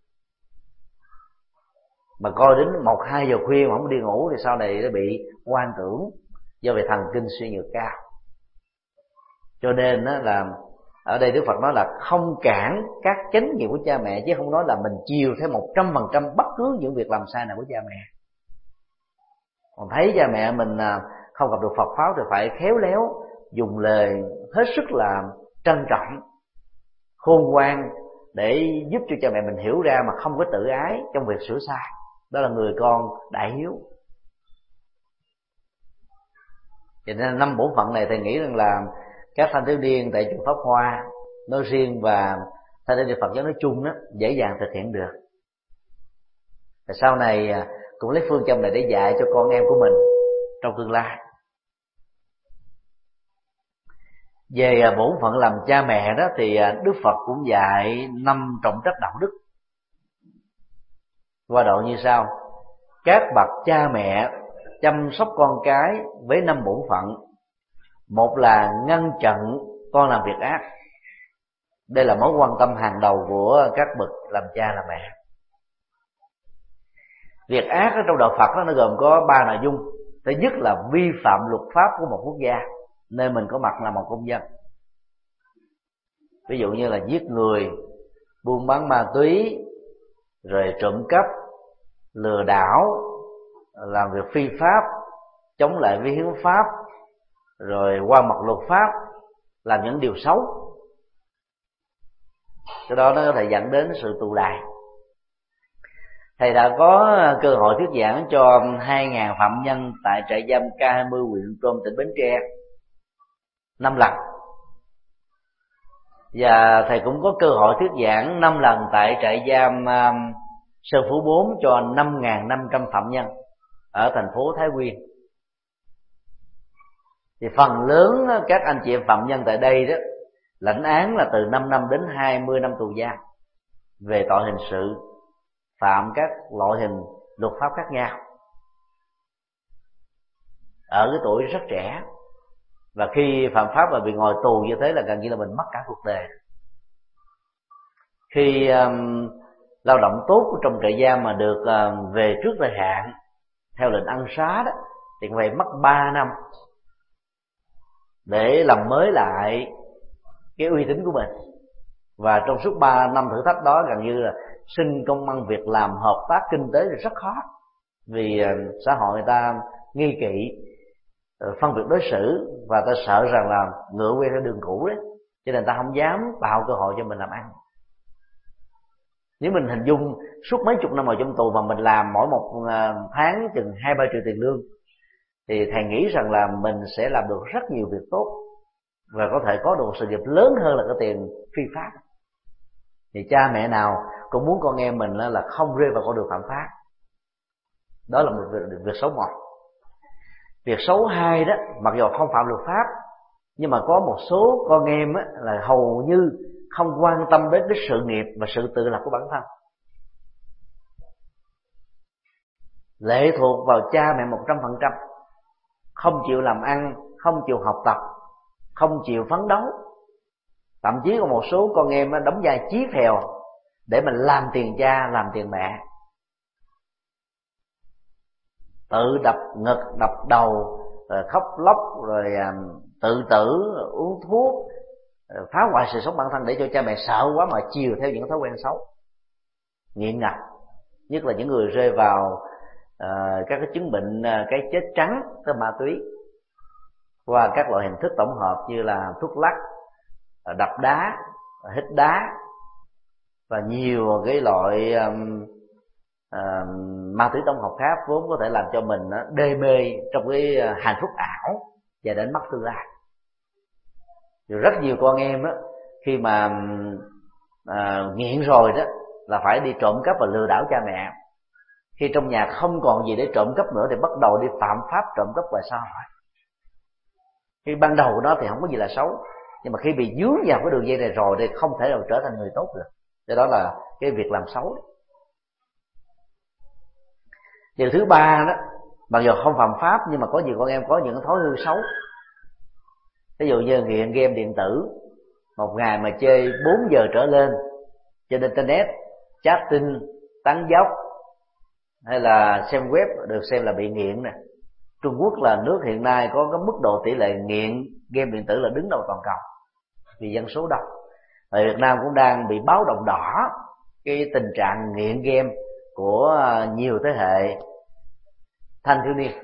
Mà coi đến 1-2 giờ khuya mà không đi ngủ thì sau này nó bị hoang tưởng, do về thần kinh suy nhược cao. Cho nên đó là ở đây Đức Phật nói là không cản các chánh nghiệp của cha mẹ, chứ không nói là mình chiều theo 100% bất cứ những việc làm sai nào của cha mẹ. Còn thấy cha mẹ mình không gặp được Phật pháp thì phải khéo léo, dùng lời hết sức là trân trọng, khôn ngoan để giúp cho cha mẹ mình hiểu ra mà không có tự ái trong việc sửa sai. Đó là người con đại hiếu. Cho nên 5 bổn phận này thầy nghĩ rằng là các thanh thiếu niên tại chùa Pháp Hoa nói riêng và thanh thiếu niên Phật giáo nói chung đó dễ dàng thực hiện được. Và sau này cũng lấy phương châm này để dạy cho con em của mình trong tương lai. Về bổn phận làm cha mẹ đó thì Đức Phật cũng dạy 5 trọng trách đạo đức qua đoạn như sau: các bậc cha mẹ chăm sóc con cái với 5 bổn phận. Một là ngăn chặn con làm việc ác. Đây là mối quan tâm hàng đầu của các bậc làm cha làm mẹ. Việc ác ở trong đạo Phật đó, nó gồm có 3 nội dung. Thứ nhất là vi phạm luật pháp của một quốc gia nơi mình có mặt là một công dân. Ví dụ như là giết người, buôn bán ma túy, rồi trộm cắp, lừa đảo, làm việc phi pháp, chống lại với hiến pháp, rồi qua mặt luật pháp, làm những điều xấu. Cái đó nó có thể dẫn đến sự tù đày. Thầy đã có cơ hội thuyết giảng cho 2.000 phạm nhân tại trại giam K20 huyện Trôm, tỉnh Bến Tre 5 lần. Và thầy cũng có cơ hội thuyết giảng 5 lần tại trại giam Sơn Phú 4 cho 5.500 phạm nhân ở thành phố Thái Nguyên. Thì phần lớn các anh chị em phạm nhân tại đây đó lãnh án là từ 5 năm đến 20 năm tù giam về tội hình sự, phạm các loại hình luật pháp khác nhau ở cái tuổi rất trẻ. Và khi phạm pháp và bị ngồi tù như thế là gần như là mình mất cả cuộc đời. Khi lao động tốt trong trại giam mà được về trước thời hạn theo lệnh ân xá đó thì phải mất 3 năm để làm mới lại cái uy tín của mình. Và trong suốt 3 năm thử thách đó gần như là xin công ăn việc làm, hợp tác kinh tế thì rất khó, vì xã hội người ta nghi kỵ, phân biệt đối xử, và ta sợ rằng là ngựa quen theo đường cũ đấy, cho nên ta không dám tạo cơ hội cho mình làm ăn. Nếu mình hình dung suốt mấy chục năm ở trong tù mà mình làm mỗi một tháng chừng 2-3 triệu tiền lương, thì thầy nghĩ rằng là mình sẽ làm được rất nhiều việc tốt và có thể có được một sự nghiệp lớn hơn là cái tiền phi pháp. Thì cha mẹ nào cũng muốn con em mình là không rơi vào con đường phạm pháp. Đó là một việc xấu một. Việc xấu hai đó, mặc dù không phạm luật pháp, nhưng mà có một số con em là hầu như không quan tâm đến cái sự nghiệp và sự tự lập của bản thân, lệ thuộc vào cha mẹ 100%, không chịu làm ăn, không chịu học tập, không chịu phấn đấu. Thậm chí có một số con em đóng vai chí phèo để mình làm tiền cha, làm tiền mẹ, tự đập ngực, đập đầu, rồi khóc lóc, rồi tự tử, uống thuốc, phá hoại sự sống bản thân để cho cha mẹ sợ quá mà chiều theo những thói quen xấu, nghiện ngập. Nhất là những người rơi vào các cái chứng bệnh cái chết trắng, cái ma túy, qua các loại hình thức tổng hợp như là thuốc lắc, đập đá, hít đá và nhiều cái loại ma túy tổng hợp khác, vốn có thể làm cho mình đê mê trong cái hạnh phúc ảo và đến mất tương lai. Rồi rất nhiều con em đó, khi mà nghiện rồi đó là phải đi trộm cắp và lừa đảo cha mẹ. Khi trong nhà không còn gì để trộm cắp nữa thì bắt đầu đi phạm pháp trộm cắp ngoài xã hội. Khi ban đầu đó thì không có gì là xấu, nhưng mà khi bị dướng vào cái đường dây này rồi thì không thể nào trở thành người tốt được. Cho đó là cái việc làm xấu. Điều thứ ba đó, mặc dù không phạm pháp nhưng mà có nhiều con em có những thói hư xấu. ví dụ như nghiện game điện tử, một ngày mà chơi 4 giờ trở lên trên internet, chatting, tán dóc hay là xem web được xem là bị nghiện nè. Trung Quốc là nước hiện nay có cái mức độ tỷ lệ nghiện game điện tử là đứng đầu toàn cầu vì dân số đông. Và Việt Nam cũng đang bị báo động đỏ cái tình trạng nghiện game của nhiều thế hệ thanh thiếu niên.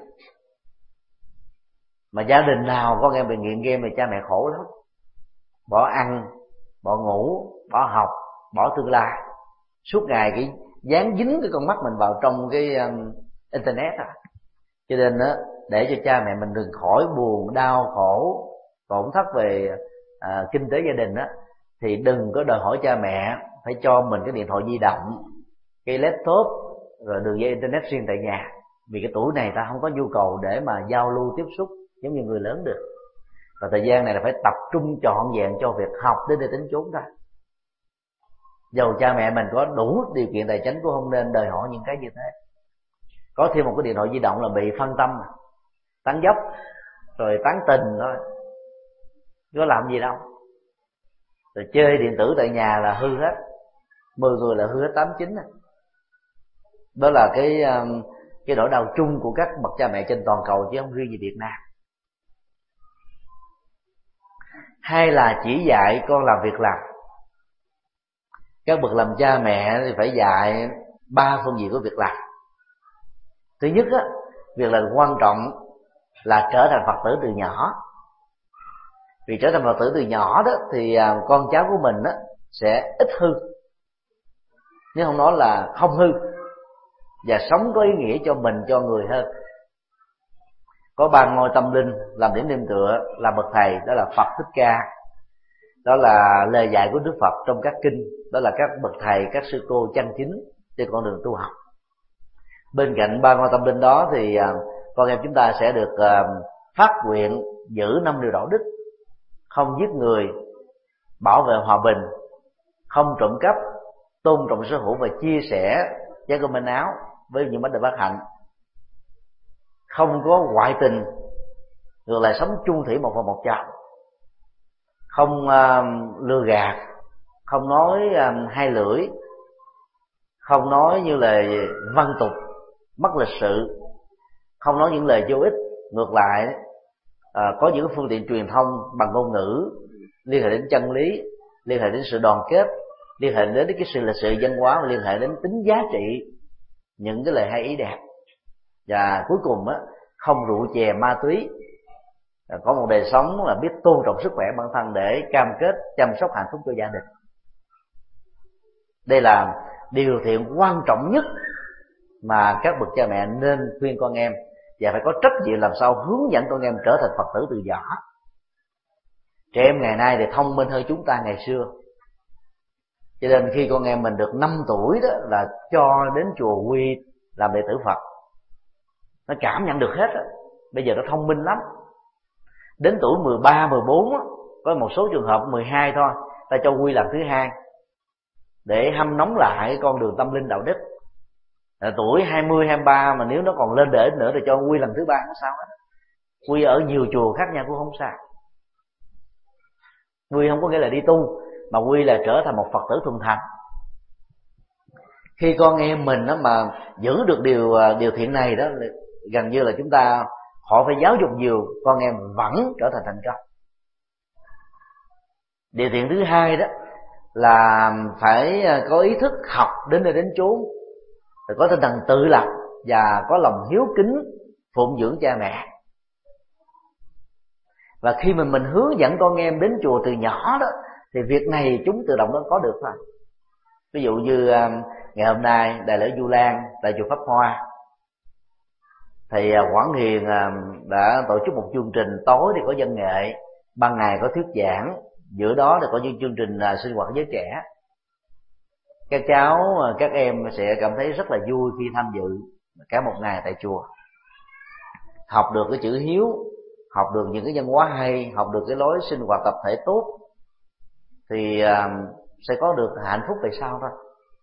Mà gia đình nào con em bị nghiện game thì cha mẹ khổ lắm, bỏ ăn, bỏ ngủ, bỏ học, bỏ tương lai, suốt ngày cái dán dính cái con mắt mình vào trong cái internet à. Cho nên á, để cho cha mẹ mình đừng khỏi buồn đau khổ tổn thất về kinh tế gia đình á, thì đừng có đòi hỏi cha mẹ phải cho mình cái điện thoại di động, cái laptop, rồi đường dây internet riêng tại nhà, vì cái tuổi này ta không có nhu cầu để mà giao lưu tiếp xúc giống như người lớn được. Và thời gian này là phải tập trung trọn vẹn cho việc học đến để tính chốn thôi. Dầu cha mẹ mình có đủ điều kiện tài chính cũng không nên đòi hỏi những cái như thế. Có thêm một cái điện thoại di động là bị phân tâm, tán dóc rồi tán tình thôi, có làm gì đâu. Rồi chơi điện tử tại nhà là hư hết, 10 người là hư hết 8-9. Đó là cái nỗi đau chung của các bậc cha mẹ trên toàn cầu chứ không riêng gì Việt Nam. Hay là chỉ dạy con làm việc làm. Các bậc làm cha mẹ thì phải dạy 3 phương diện của việc làm. Thứ nhất á, việc làm quan trọng là trở thành Phật tử từ nhỏ. Vì trở thành Phật tử từ nhỏ đó thì con cháu của mình á sẽ ít hư, nếu không nói là không hư, và sống có ý nghĩa cho mình, cho người hơn. Có 3 ngôi tâm linh làm điểm nương tựa, là bậc thầy, đó là Phật Thích Ca, đó là lời dạy của Đức Phật trong các kinh, đó là các bậc thầy, các sư cô chân chính trên con đường tu học. Bên cạnh 3 ngôi tâm linh đó thì con em chúng ta sẽ được phát nguyện giữ 5 điều đạo đức: không giết người, bảo vệ hòa bình, không trộm cắp, tôn trọng sở hữu và chia sẻ chén cơm manh áo với những bánh bất hạnh, không có ngoại tình, ngược lại sống chung thủy một vợ một chồng, không lừa gạt, không nói hai lưỡi, không nói như lời văn tục mất lịch sự, không nói những lời vô ích. Ngược lại có những phương tiện truyền thông bằng ngôn ngữ liên hệ đến chân lý, liên hệ đến sự đoàn kết, liên hệ đến cái sự lịch sự văn hóa, và liên hệ đến tính giá trị những cái lời hay ý đẹp. Và cuối cùng á, không rượu chè ma túy, có một đời sống là biết tôn trọng sức khỏe bản thân để cam kết chăm sóc hạnh phúc cho gia đình. Đây là điều thiện quan trọng nhất mà các bậc cha mẹ nên khuyên con em, và phải có trách nhiệm làm sao hướng dẫn con em trở thành Phật tử từ nhỏ. Trẻ em ngày nay thì thông minh hơn chúng ta ngày xưa, cho nên khi con em mình được 5 tuổi đó là cho đến chùa quy làm đệ tử Phật. Nó cảm nhận được hết đó. Bây giờ nó thông minh lắm. Đến tuổi 13, 14 đó, có một số trường hợp 12 thôi, ta cho quy làm thứ hai để hâm nóng lại con đường tâm linh đạo đức. Tuổi 20, 23 mà nếu nó còn lên để nữa thì cho quy lần thứ 3 nó sao hết. Quy ở nhiều chùa khác nhau cũng không sao. Quy không có nghĩa là đi tu, mà quy là trở thành một Phật tử thuần thành. Khi con em mình đó mà giữ được điều thiện này đó, gần như là chúng ta họ phải giáo dục nhiều, con em vẫn trở thành thành công. Điều thiện thứ hai đó là phải có ý thức học đến nơi đến chốn, phải có tinh thần tự lập và có lòng hiếu kính phụng dưỡng cha mẹ. Và khi mình hướng dẫn con em đến chùa từ nhỏ đó, thì việc này chúng tự động nó có được thôi. Ví dụ như ngày hôm nay đại lễ Vu Lan tại chùa Pháp Hoa, thầy Quảng Hiền đã tổ chức một chương trình tối thì có văn nghệ, ban ngày có thuyết giảng, giữa đó thì có những chương trình sinh hoạt giới trẻ. Các cháu, các em sẽ cảm thấy rất là vui khi tham dự cả một ngày tại chùa, học được cái chữ hiếu, học được những cái văn hóa hay, học được cái lối sinh hoạt tập thể tốt, thì sẽ có được hạnh phúc về sau thôi.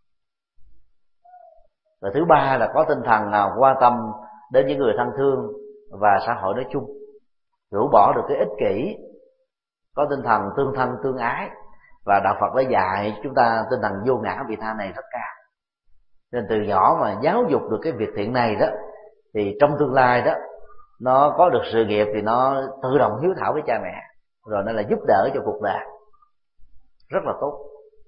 Và thứ ba là có tinh thần quan tâm đến những người thân thương và xã hội nói chung, rũ bỏ được cái ích kỷ có tinh thần tương thân tương ái, và đạo Phật đã dạy chúng ta tinh thần vô ngã vị tha này rất cao. Nên từ nhỏ mà giáo dục được cái việc thiện này đó, thì trong tương lai đó nó có được sự nghiệp thì nó tự động hiếu thảo với cha mẹ, rồi nó là giúp đỡ cho cuộc đời, rất là tốt.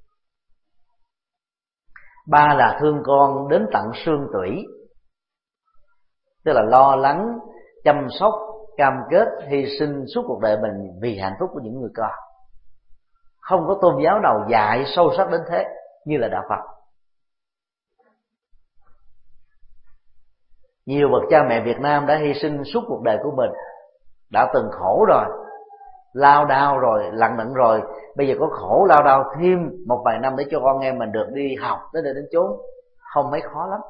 3 là thương con đến tận xương tủy, tức là lo lắng, chăm sóc, cam kết, hy sinh suốt cuộc đời mình vì hạnh phúc của những người con. Không có tôn giáo nào dạy sâu sắc đến thế như là đạo Phật. Nhiều bậc cha mẹ Việt Nam đã hy sinh suốt cuộc đời của mình, đã từng khổ rồi, lao đao rồi, lặng lặng rồi, bây giờ có khổ lao đao thêm một vài năm để cho con em mình được đi học tới đây đến chốn, không mấy khó lắm.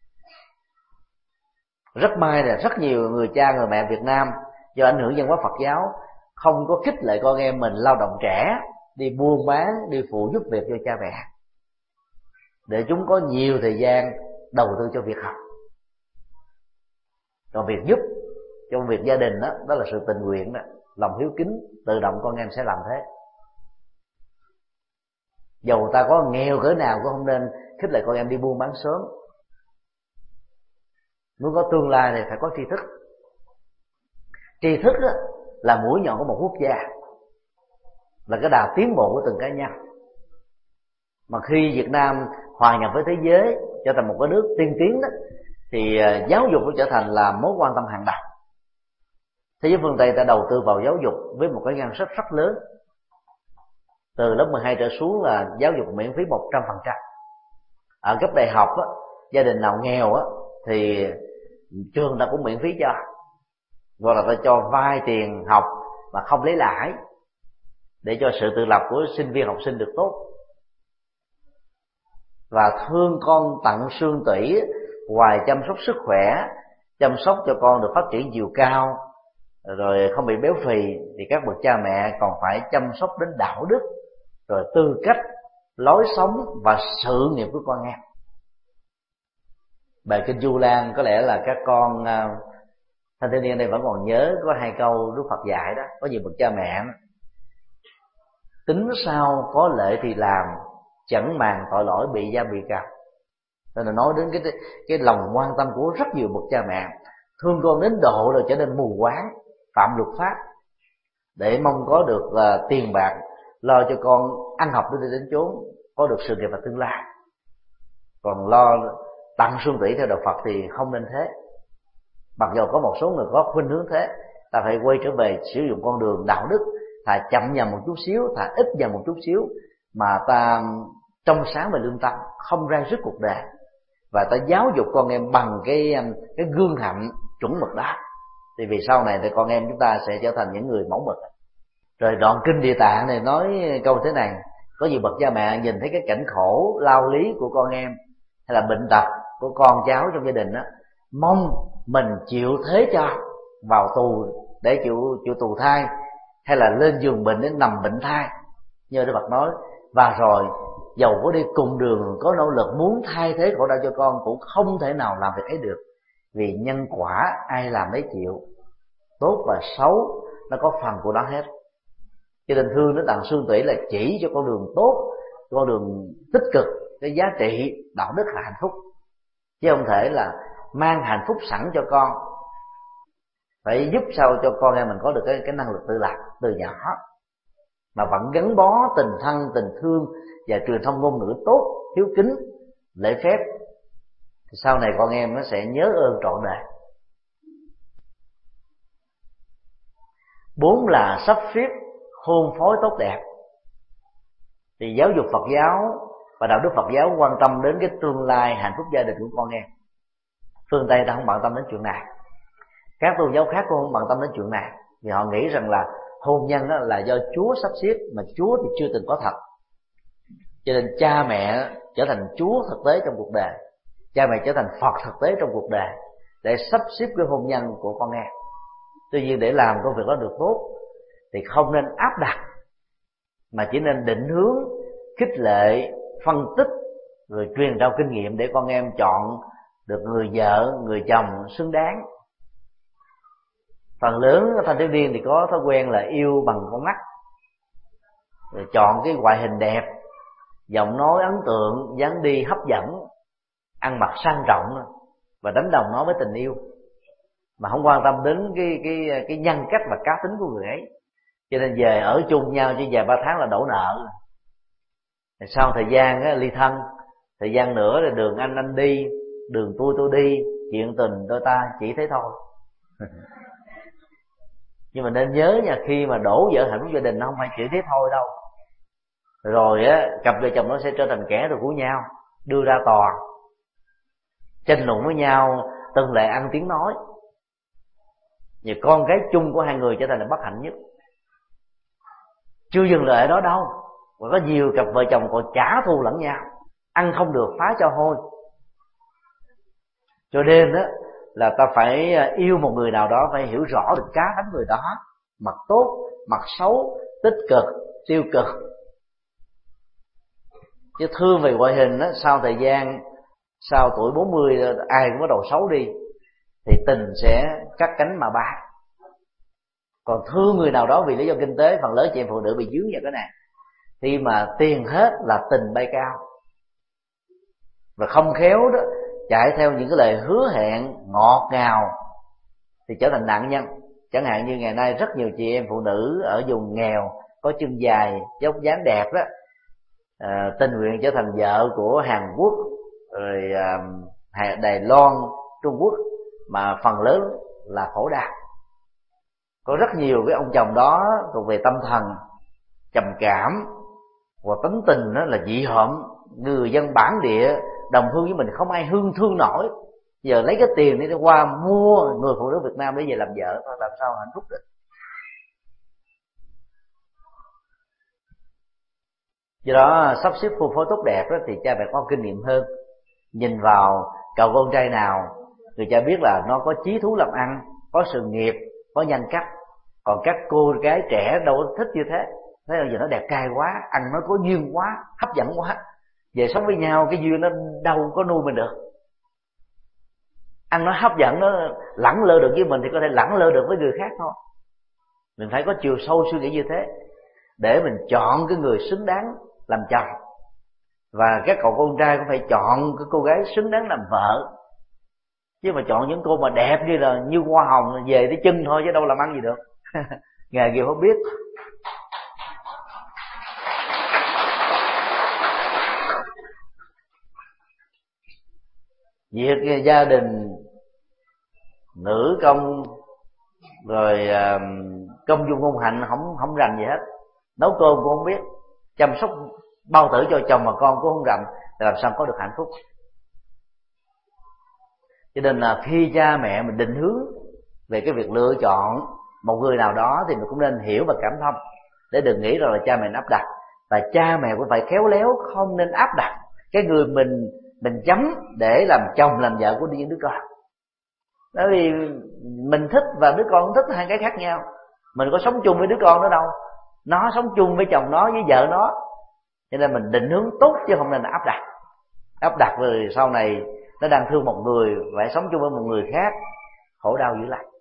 Rất may là rất nhiều người cha người mẹ Việt Nam do ảnh hưởng văn hóa Phật giáo không có khích lệ con em mình lao động trẻ, đi buôn bán, đi phụ giúp việc cho cha mẹ, để chúng có nhiều thời gian đầu tư cho việc học. Còn việc giúp trong việc gia đình đó, đó là sự tình nguyện đó, lòng hiếu kính, tự động con em sẽ làm thế. Dầu ta có nghèo cỡ nào cũng không nên khích lệ con em đi buôn bán sớm. Muốn có tương lai thì phải có tri thức. Tri thức đó là mũi nhọn của một quốc gia, là cái đà tiến bộ của từng cá nhân. Mà khi Việt Nam hòa nhập với thế giới, trở thành một cái nước tiên tiến đó, thì giáo dục nó trở thành là mối quan tâm hàng đầu. Thế giới phương Tây ta đầu tư vào giáo dục với một cái ngân sách rất lớn. Từ lớp 12 trở xuống là giáo dục miễn phí 100%. Ở cấp đại học á, gia đình nào nghèo á, thì trường ta cũng miễn phí cho, hoặc là ta cho vay tiền học mà không lấy lãi, để cho sự tự lập của sinh viên học sinh được tốt. Và thương con tận xương tủy, ngoài chăm sóc sức khỏe, chăm sóc cho con được phát triển chiều cao, rồi không bị béo phì, thì các bậc cha mẹ còn phải chăm sóc đến đạo đức, rồi tư cách, lối sống và sự nghiệp của con em. Bài kinh Du Lan có lẽ là các con thanh thiếu niên đây vẫn còn nhớ, có 2 câu Đức Phật dạy đó. Có nhiều bậc cha mẹ tính sao có lệ thì làm, chẳng màng tội lỗi bị giam bị cầm. Nên là nói đến cái lòng quan tâm của rất nhiều bậc cha mẹ, thương con đến độ rồi trở nên mù quáng, phạm luật pháp, để mong có được tiền bạc lo cho con ăn học đến chốn, có được sự nghiệp và tương lai. Còn lo tận xương tủy theo đạo Phật thì không nên thế. Mặc dù có một số người có khuynh hướng thế, ta phải quay trở về sử dụng con đường đạo đức, thà chậm dần một chút xíu, thà ít dần một chút xíu, mà ta trong sáng về lương tâm, không ran rứt cuộc đời, và ta giáo dục con em bằng cái gương hạnh chuẩn mực đó, thì vì sau này thì con em chúng ta sẽ trở thành những người mẫu mực. Rồi đoạn kinh Địa Tạng này nói câu thế này: có nhiều bậc cha mẹ nhìn thấy cái cảnh khổ lao lý của con em, hay là bệnh tật của con cháu trong gia đình đó, mong mình chịu thế cho vào tù để chịu tù thai, hay là lên giường bệnh để nằm bệnh thai, như Đức Phật nói. Và rồi dầu có đi cùng đường, có nỗ lực muốn thay thế khổ đau cho con, cũng không thể nào làm việc ấy được, vì nhân quả ai làm đấy chịu, tốt và xấu nó có phần của nó hết. Cho nên thương đến tận xương tủy là chỉ cho con đường tốt, con đường tích cực, cái giá trị đạo đức là hạnh phúc, chứ không thể là mang hạnh phúc sẵn cho con. Phải giúp sao cho con em mình có được cái năng lực tự lập từ nhỏ, mà vẫn gắn bó tình thân, tình thương và truyền thông ngôn ngữ tốt, hiếu kính, lễ phép, thì sau này con em nó sẽ nhớ ơn trọn đời. 4 là sắp xếp hôn phối tốt đẹp. Thì giáo dục Phật giáo và đạo đức Phật giáo quan tâm đến cái tương lai hạnh phúc gia đình của con em. Phương Tây ta không bận tâm đến chuyện này, các tôn giáo khác cũng không bận tâm đến chuyện này, vì họ nghĩ rằng là hôn nhân đó là do Chúa sắp xếp, mà Chúa thì chưa từng có thật. Cho nên cha mẹ trở thành Chúa thực tế trong cuộc đời, cha mẹ trở thành Phật thực tế trong cuộc đời, để sắp xếp cái hôn nhân của con em. Tuy nhiên để làm công việc đó được tốt thì không nên áp đặt, mà chỉ nên định hướng, khích lệ, phân tích, rồi truyền trao kinh nghiệm để con em chọn được người vợ, người chồng xứng đáng. Phần lớn thanh thiếu niên thì có thói quen là yêu bằng con mắt, rồi chọn cái ngoại hình đẹp, giọng nói ấn tượng, dáng đi hấp dẫn, ăn mặc sang trọng, và đánh đồng nó với tình yêu, mà không quan tâm đến cái nhân cách và cá tính của người ấy. Cho nên về ở chung nhau chỉ vài 3 tháng là đổ nợ. Sau thời gian á, ly thân, thời gian nữa là đường anh đi, đường tôi đi, chuyện tình đôi ta chỉ thế thôi. Nhưng mà nên nhớ nha, khi mà đổ vỡ hạnh phúc gia đình nó không phải chỉ thế thôi đâu. Rồi á, cặp vợ chồng nó sẽ trở thành kẻ thù của nhau, đưa ra tòa, tranh luận với nhau, từng lại ăn tiếng nói. Và con cái chung của hai người trở thành là bất hạnh nhất. Chưa dừng lại ở đó đâu, và có nhiều cặp vợ chồng còn trả thù lẫn nhau, ăn không được phá cho hôi. Cho nên đó là ta phải yêu một người nào đó, phải hiểu rõ được cá tánh người đó, mặt tốt, mặt xấu, tích cực, tiêu cực. Chứ thương về ngoại hình đó, sau thời gian, sau tuổi 40 ai cũng bắt đầu xấu đi, thì tình sẽ cắt cánh mà bay. Còn thương người nào đó vì lý do kinh tế, phần lớn chị em phụ nữ bị dướng vào cái này. Khi mà tiền hết là tình bay cao, và không khéo đó chạy theo những cái lời hứa hẹn ngọt ngào thì trở thành nạn nhân. Chẳng hạn như ngày nay rất nhiều chị em phụ nữ ở vùng nghèo có chân dài, dốc dáng đẹp đó, tình nguyện trở thành vợ của Hàn Quốc, rồi Đài Loan, Trung Quốc, mà phần lớn là khổ đau. Có rất nhiều cái ông chồng đó thuộc về tâm thần trầm cảm, và tính tình đó là dị hợm, người dân bản địa đồng hương với mình không ai thương nổi. Giờ lấy cái tiền đi qua mua người phụ nữ Việt Nam để về làm vợ, làm sao hạnh phúc được. Do đó sắp xếp phân phối tốt đẹp đó, thì cha mẹ có kinh nghiệm hơn. Nhìn vào cậu con trai nào, người cha biết là nó có chí thú làm ăn, có sự nghiệp, có nhân cách. Còn các cô gái trẻ đâu có thích như thế. Thế là giờ nó đẹp trai quá, ăn nó có duyên quá, hấp dẫn quá, về sống với nhau cái duyên nó đâu có nuôi mình được. Ăn nó hấp dẫn, nó lẳng lơ được với mình thì có thể lẳng lơ được với người khác thôi. Mình phải có chiều sâu suy nghĩ như thế để mình chọn cái người xứng đáng làm chồng, và các cậu con trai cũng phải chọn cái cô gái xứng đáng làm vợ. Chứ mà chọn những cô mà đẹp như là như hoa hồng về tới chân thôi, chứ đâu làm ăn gì được. Nghề gì không biết. Việc gia đình nữ công rồi công dung ngôn hạnh không rành gì hết, nấu cơm cũng không biết, chăm sóc bao tử cho chồng mà con cũng không rành, thì làm sao có được hạnh phúc. Cho nên là khi cha mẹ mình định hướng về cái việc lựa chọn một người nào đó thì mình cũng nên hiểu và cảm thông, để đừng nghĩ rằng là cha mẹ áp đặt. Và cha mẹ cũng phải khéo léo, không nên áp đặt cái người mình chấm để làm chồng làm vợ của những đứa con. Bởi vì mình thích và đứa con thích hai cái khác nhau. Mình có sống chung với đứa con đó đâu, nó sống chung với chồng nó, với vợ nó. Cho nên mình định hướng tốt chứ không nên áp đặt. Áp đặt rồi sau này nó đang thương một người phải sống chung với một người khác, khổ đau dữ lắm.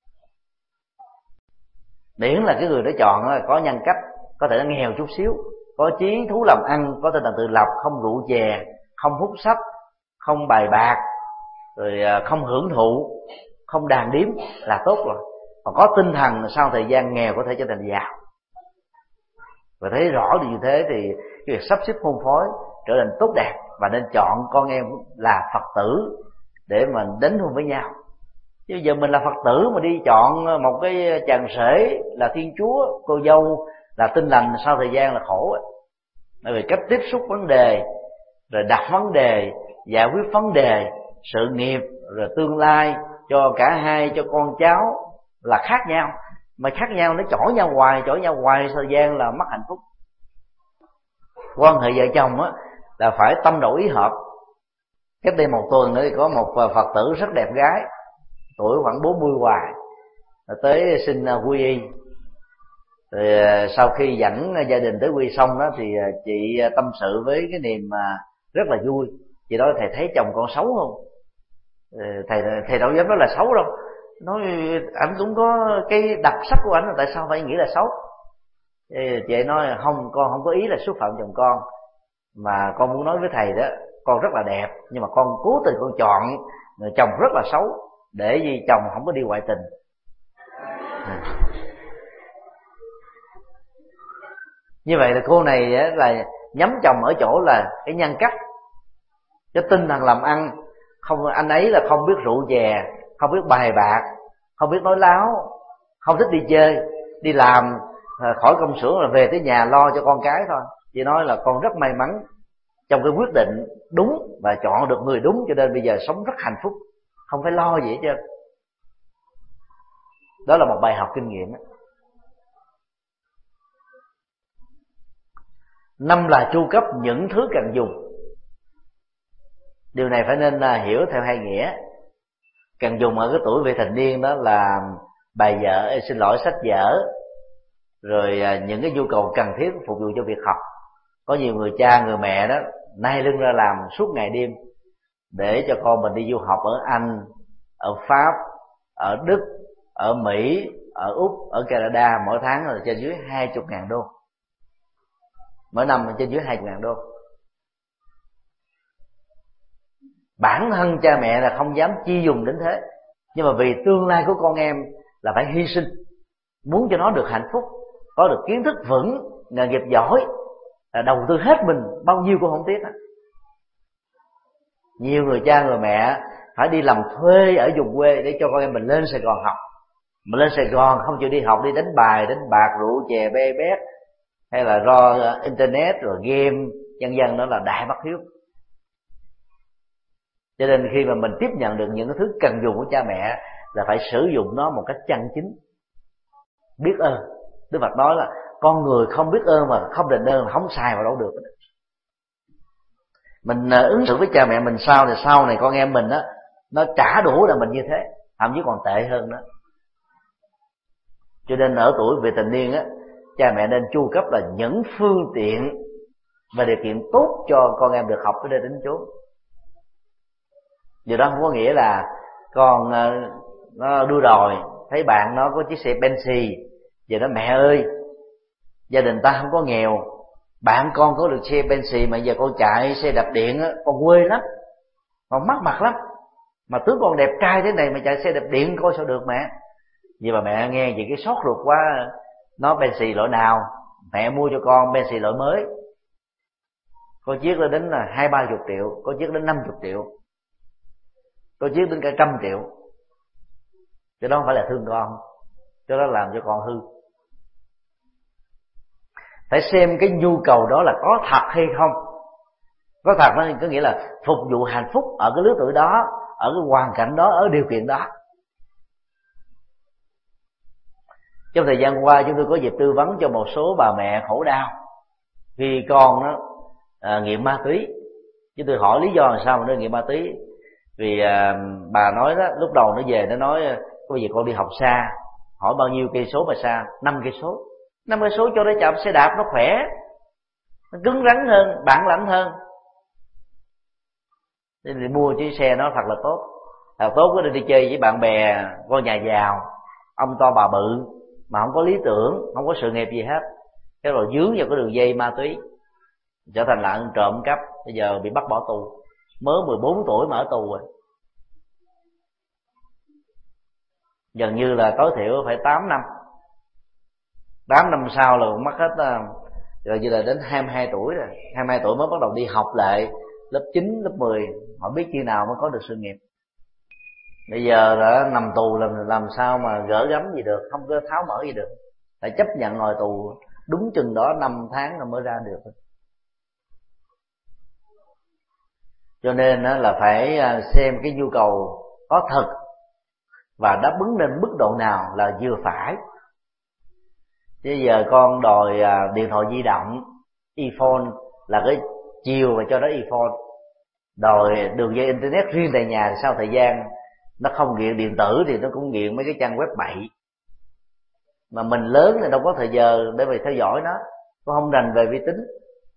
Miễn là cái người đó chọn có nhân cách, có thể nó nghèo chút xíu, có chí thú làm ăn, có tinh thần tự lập, không rượu chè, không hút sách, không bài bạc, rồi không hưởng thụ, không đàn điếm là tốt rồi. Còn có tinh thần sau thời gian nghèo có thể trở thành giàu. Và thấy rõ điều như thế thì cái việc sắp xếp hôn phối trở nên tốt đẹp, và nên chọn con em là Phật tử để mình đến hôn với nhau. Chứ giờ mình là Phật tử mà đi chọn một cái chàng rể là Thiên Chúa, cô dâu là Tin Lành, sau thời gian là khổ ấy. Bởi vì cách tiếp xúc vấn đề, rồi đặt vấn đề, giải quyết vấn đề, sự nghiệp, rồi tương lai cho cả hai, cho con cháu là khác nhau. Mà khác nhau nó chổi nhau hoài thời gian là mất hạnh phúc. Quan hệ vợ chồng á là phải tâm đầu ý hợp. Cách đây một tuần nữa có một Phật tử rất đẹp gái, tuổi khoảng 40 hoài, tới xin quy y. Rồi sau khi dẫn gia đình tới quy xong đó thì chị tâm sự với cái niềm rất là vui. Chị nói thầy thấy chồng con xấu không? Thầy đâu dám nói là xấu đâu. Nói anh cũng có cái đặc sắc của anh, tại sao phải nghĩ là xấu? Chị ấy nói không, con không có ý là xúc phạm chồng con, mà con muốn nói với thầy đó, con rất là đẹp nhưng mà con cố tình con chọn người chồng rất là xấu để vì chồng không có đi ngoại tình. Như vậy là cô này là nhắm chồng ở chỗ là cái nhân cách, cái tinh thần làm ăn. Không, anh ấy là không biết rượu chè, không biết bài bạc, không biết nói láo, không thích đi chơi, đi làm khỏi công xưởng là về tới nhà lo cho con cái thôi. Chị nói là con rất may mắn trong cái quyết định đúng và chọn được người đúng, cho nên bây giờ sống rất hạnh phúc, không phải lo gì hết trơn. Đó là một bài học kinh nghiệm. 5 là chu cấp những thứ cần dùng. Điều này phải nên hiểu theo hai nghĩa. Cần dùng ở cái tuổi vị thành niên đó là bài vở, sách vở, rồi những cái nhu cầu cần thiết phục vụ cho việc học. Có nhiều người cha người mẹ đó nay lưng ra làm suốt ngày đêm để cho con mình đi du học ở Anh, ở Pháp, ở Đức, ở Mỹ, ở Úc, ở Canada, mỗi tháng là trên dưới 20.000 đô, mỗi năm là trên dưới 20.000 đô. Bản thân cha mẹ là không dám chi dùng đến thế, nhưng mà vì tương lai của con em là phải hy sinh, muốn cho nó được hạnh phúc, có được kiến thức vững, nghề nghiệp giỏi, là đầu tư hết mình, bao nhiêu cũng không tiếc. Nhiều người cha người mẹ phải đi làm thuê ở vùng quê để cho con em mình lên Sài Gòn học, mà lên Sài Gòn không chịu đi học, đi đánh bài, đánh bạc, rượu chè, bê bét, hay là do internet rồi game vân vân, đó là đại bất hiếu. Cho nên khi mà mình tiếp nhận được những cái thứ cần dùng của cha mẹ là phải sử dụng nó một cách chân chính, biết ơn. Đức Phật nói là con người không biết ơn mà không đền ơn là không xài vào đâu được. Mình ứng xử với cha mẹ mình sao thì sau này con em mình á nó trả đủ là mình như thế, thậm chí còn tệ hơn đó. Cho nên ở tuổi vị thành niên á, cha mẹ nên chu cấp là những phương tiện và điều kiện tốt cho con em được học tới đây đến chốn. Điều đó không có nghĩa là con nó đua đòi, thấy bạn nó có chiếc xe Bentley, giờ nó mẹ ơi, gia đình ta không có nghèo, bạn con có được xe Bentley mà giờ con chạy xe đạp điện á, con quê lắm, con mắc mặt lắm, mà tướng con đẹp trai thế này mà chạy xe đạp điện coi sao được mẹ. Nhưng mà mẹ nghe vậy cái sốt ruột quá, nó Bentley loại nào, mẹ mua cho con Bentley loại mới, có chiếc lên đến là 20-30 triệu, có chiếc đến 50 triệu, có chiếc đến cả 100 triệu. Cái đó không phải là thương con, cái đó làm cho con hư. Phải xem cái nhu cầu đó là có thật hay không. Có thật nó có nghĩa là phục vụ hạnh phúc ở cái lứa tuổi đó, ở cái hoàn cảnh đó, ở điều kiện đó. Trong thời gian qua chúng tôi có dịp tư vấn cho một số bà mẹ khổ đau khi con nó nghiện ma túy. Chúng tôi hỏi lý do làm sao mà nó nghiện ma túy. Vì bà nói đó, lúc đầu nó về nó nói bây giờ con đi học xa. Hỏi bao nhiêu cây số mà xa? 5 cây số. 5 cây số cho nó chậm xe đạp nó khỏe, nó cứng rắn hơn, bản lãnh hơn. Nên thì mua chiếc xe nó thật là tốt. Là tốt có đi chơi với bạn bè, con nhà giàu, ông to bà bự, mà không có lý tưởng, không có sự nghiệp gì hết. Cái rồi dướng vào cái đường dây ma túy, trở thành là ăn trộm cắp. Bây giờ bị bắt bỏ tù, mới 14 tuổi mà ở tù rồi. Gần như là tối thiểu phải 8 năm. 8 năm sau là mất hết. Rồi như là đến 22 tuổi rồi, 22 tuổi mới bắt đầu đi học lại lớp 9, lớp 10. Họ biết khi nào mới có được sự nghiệp. Bây giờ đã nằm tù làm sao mà gỡ gắm gì được, không có tháo mở gì được. Phải chấp nhận ngồi tù đúng chừng đó 5 tháng rồi mới ra được. Cho nên là phải xem cái nhu cầu có thật và đáp ứng đến mức độ nào là vừa phải. Chứ giờ con đòi điện thoại di động, iPhone là cái chiều mà cho nó iPhone, đòi đường dây internet riêng tại nhà, sau thời gian nó không nghiện điện tử thì nó cũng nghiện mấy cái trang web bậy. Mà mình lớn thì đâu có thời giờ để mà theo dõi nó, cũng không rành về vi tính.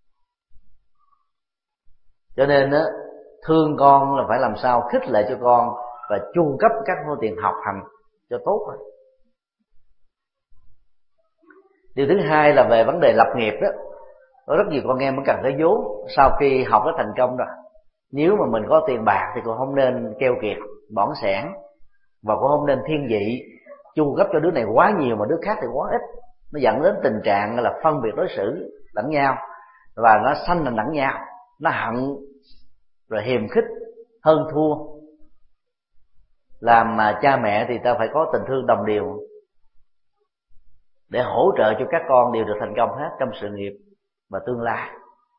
Cho nên thương con là phải làm sao khích lệ cho con và chu cấp các phương tiện học hành cho tốt thôi. Điều thứ hai là về vấn đề lập nghiệp đó. Có rất nhiều con em mới cần cái vốn sau khi học nó thành công rồi. Nếu mà mình có tiền bạc thì cũng không nên keo kiệt, bỏn sẻn, và cũng không nên thiên vị, chu cấp cho đứa này quá nhiều mà đứa khác thì quá ít. Nó dẫn đến tình trạng là phân biệt đối xử lẫn nhau, và nó sanh thành lẫn nhau, nó hận rồi hiềm khích, hơn thua. Làm mà cha mẹ thì ta phải có tình thương đồng điều để hỗ trợ cho các con đều được thành công hết trong sự nghiệp và tương lai.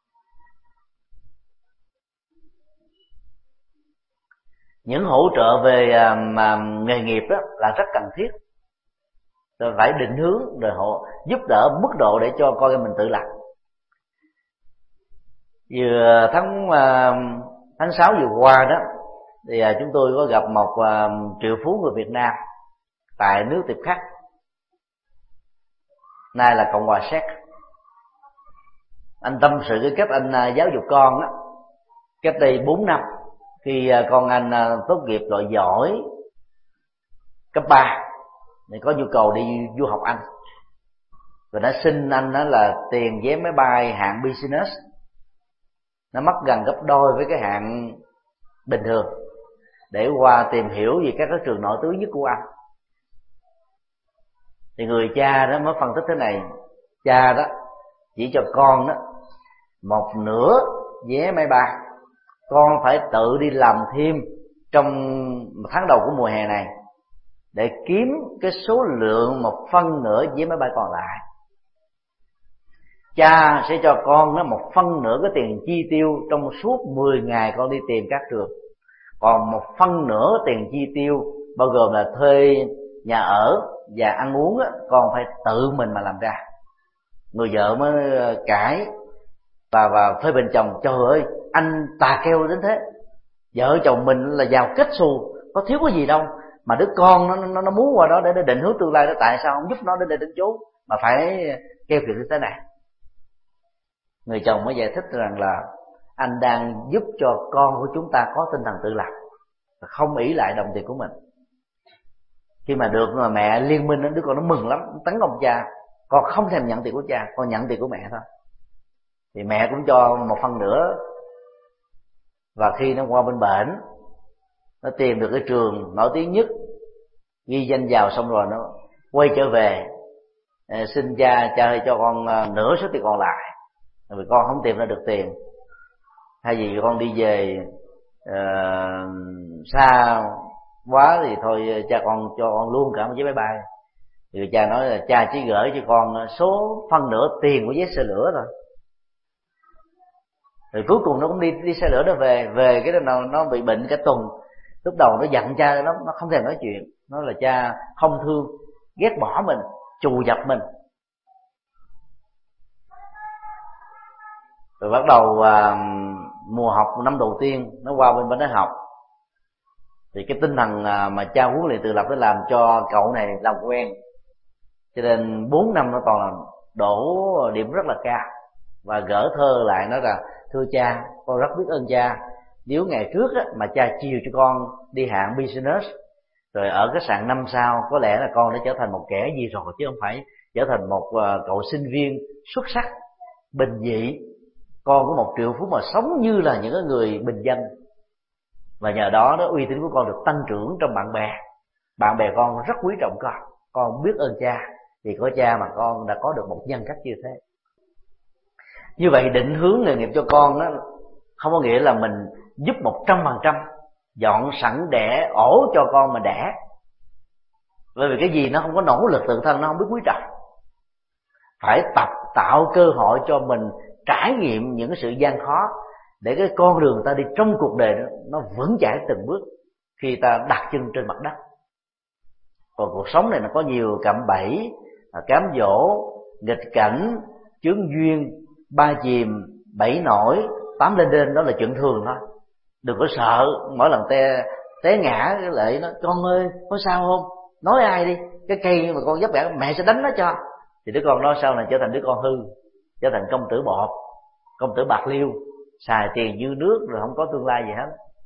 Những hỗ trợ về nghề nghiệp đó là rất cần thiết, rồi phải định hướng rồi giúp đỡ mức độ để cho con em mình tự lập. Vừa tháng 6 vừa qua đó thì chúng tôi có gặp một triệu phú người Việt Nam tại nước Tiệp Khắc, nay là Cộng hòa Séc. Anh tâm sự cái cách anh giáo dục con á, cách đây 4 năm khi con anh tốt nghiệp loại giỏi cấp 3 thì có nhu cầu đi du học Anh, rồi nó xin anh đó là tiền vé máy bay hạng business, nó mất gần gấp đôi với cái hạng bình thường để qua tìm hiểu về các cái trường nổi tiếng nhất của Anh. Thì người cha đó mới phân tích thế này: cha đó chỉ cho con đó một nửa vé máy bay, con phải tự đi làm thêm trong tháng đầu của mùa hè này để kiếm cái số lượng 1/2 vé máy bay còn lại. Cha sẽ cho con nó 1/2 cái tiền chi tiêu trong suốt 10 ngày con đi tìm các trường, còn 1/2 tiền chi tiêu bao gồm là thuê nhà ở và ăn uống á, con phải tự mình mà làm ra. Người vợ mới cãi và phê bình chồng: trời ơi, anh tà keo đến thế, vợ chồng mình là giàu kết xù, có thiếu cái gì đâu, mà đứa con nó muốn qua đó để định hướng tương lai đó, tại sao không giúp nó để đến chỗ mà phải keo kiệt như thế này? Người chồng mới giải thích rằng là anh đang giúp cho con của chúng ta có tinh thần tự lập, không ỷ lại đồng tiền của mình. Khi mà được mà mẹ liên minh, đứa con nó mừng lắm, nó tấn công cha: con không thèm nhận tiền của cha, con nhận tiền của mẹ thôi. Thì mẹ cũng cho 1/2. Và khi nó qua bên bển, nó tìm được cái trường nổi tiếng nhất, ghi danh vào, xong rồi nó quay trở về xin cha ơi cho con nửa số tiền còn lại, vì con không tìm ra được tiền, hay vì con đi về xa quá thì thôi cha con cho con luôn cả một vé máy bay. Thì cha nói là cha chỉ gửi cho con số 1/2 tiền của vé xe lửa thôi. Rồi cuối cùng nó cũng đi xe lửa, nó về cái nó bị bệnh cả tuần. Lúc đầu nó giận cha, nó không thèm nói chuyện, nó là cha không thương, ghét bỏ mình, trù dập mình. Rồi bắt đầu mùa học năm đầu tiên nó qua bên đó học, thì cái tinh thần mà cha huấn luyện tự lập nó làm cho cậu này làm quen, cho nên 4 năm nó toàn là đổ điểm rất là cao. Và gỡ thơ lại nói là: thưa cha, con rất biết ơn cha, nếu ngày trước á, mà cha chiều cho con đi hạng business, rồi ở khách sạn 5 sao, có lẽ là con đã trở thành một kẻ gì rồi, chứ không phải trở thành một cậu sinh viên xuất sắc bình dị, con của một triệu phú mà sống như là những người bình dân. Và nhờ đó uy tín của con được tăng trưởng trong bạn bè con rất quý trọng con biết ơn cha, vì có cha mà con đã có được một nhân cách như thế. Như vậy định hướng nghề nghiệp cho con đó không có nghĩa là mình giúp 100%, dọn sẵn đẻ ổ cho con mà đẻ, bởi vì cái gì nó không có nỗ lực tự thân nó không biết quý trọng. Phải tạo cơ hội cho mình trải nghiệm những sự gian khó, để cái con đường ta đi trong cuộc đời đó nó vững chãi từng bước khi ta đặt chân trên mặt đất. Còn cuộc sống này nó có nhiều cạm bẫy, cám dỗ, nghịch cảnh, chướng duyên, ba chìm, bảy nổi, 8 lên đên, đó là chuyện thường thôi. Đừng có sợ mỗi lần té ngã cái lại nó: con ơi có sao không, nói ai đi, cái cây mà con vấp ngã mẹ sẽ đánh nó cho. Thì đứa con đó sau này trở thành đứa con hư, trở thành công tử bột, công tử bạc liêu, xài tiền như nước rồi không có tương lai gì hết.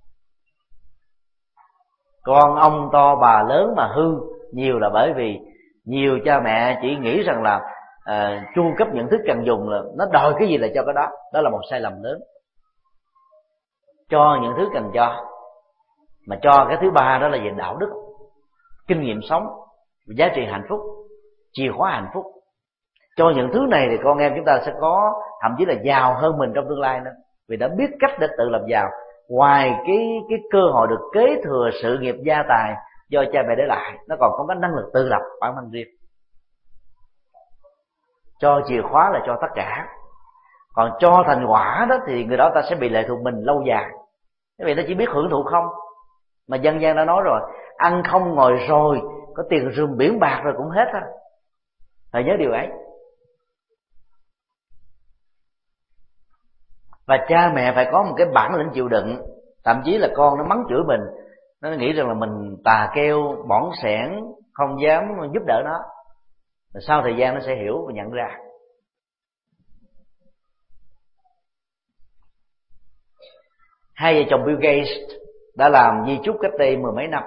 Con ông to bà lớn mà hư nhiều là bởi vì nhiều cha mẹ chỉ nghĩ rằng là chu cấp nhận thức cần dùng là nó đòi cái gì là cho cái đó. Đó là một sai lầm lớn. Cho những thứ cần cho, mà cho cái thứ ba đó là về đạo đức, kinh nghiệm sống, giá trị hạnh phúc, chìa khóa hạnh phúc. Cho những thứ này thì con em chúng ta sẽ có, thậm chí là giàu hơn mình trong tương lai nữa, vì đã biết cách để tự làm giàu. Ngoài cái cơ hội được kế thừa sự nghiệp gia tài do cha mẹ để lại, nó còn có cái năng lực tự lập bản thân riêng. Cho chìa khóa là cho tất cả, còn cho thành quả đó thì người đó ta sẽ bị lệ thuộc mình lâu dài, bởi vì nó chỉ biết hưởng thụ không. Mà dân gian đã nói rồi, ăn không ngồi rồi, có tiền rừng biển bạc rồi cũng hết á. Phải nhớ điều ấy. Và cha mẹ phải có một cái bản lĩnh chịu đựng. Thậm chí là con nó mắng chửi mình, nó nghĩ rằng là mình tà keo bỏn sẻn, không dám giúp đỡ nó. Rồi sau thời gian nó sẽ hiểu và nhận ra. Hai vợ chồng Bill Gates đã làm di chúc cách đây mười mấy năm.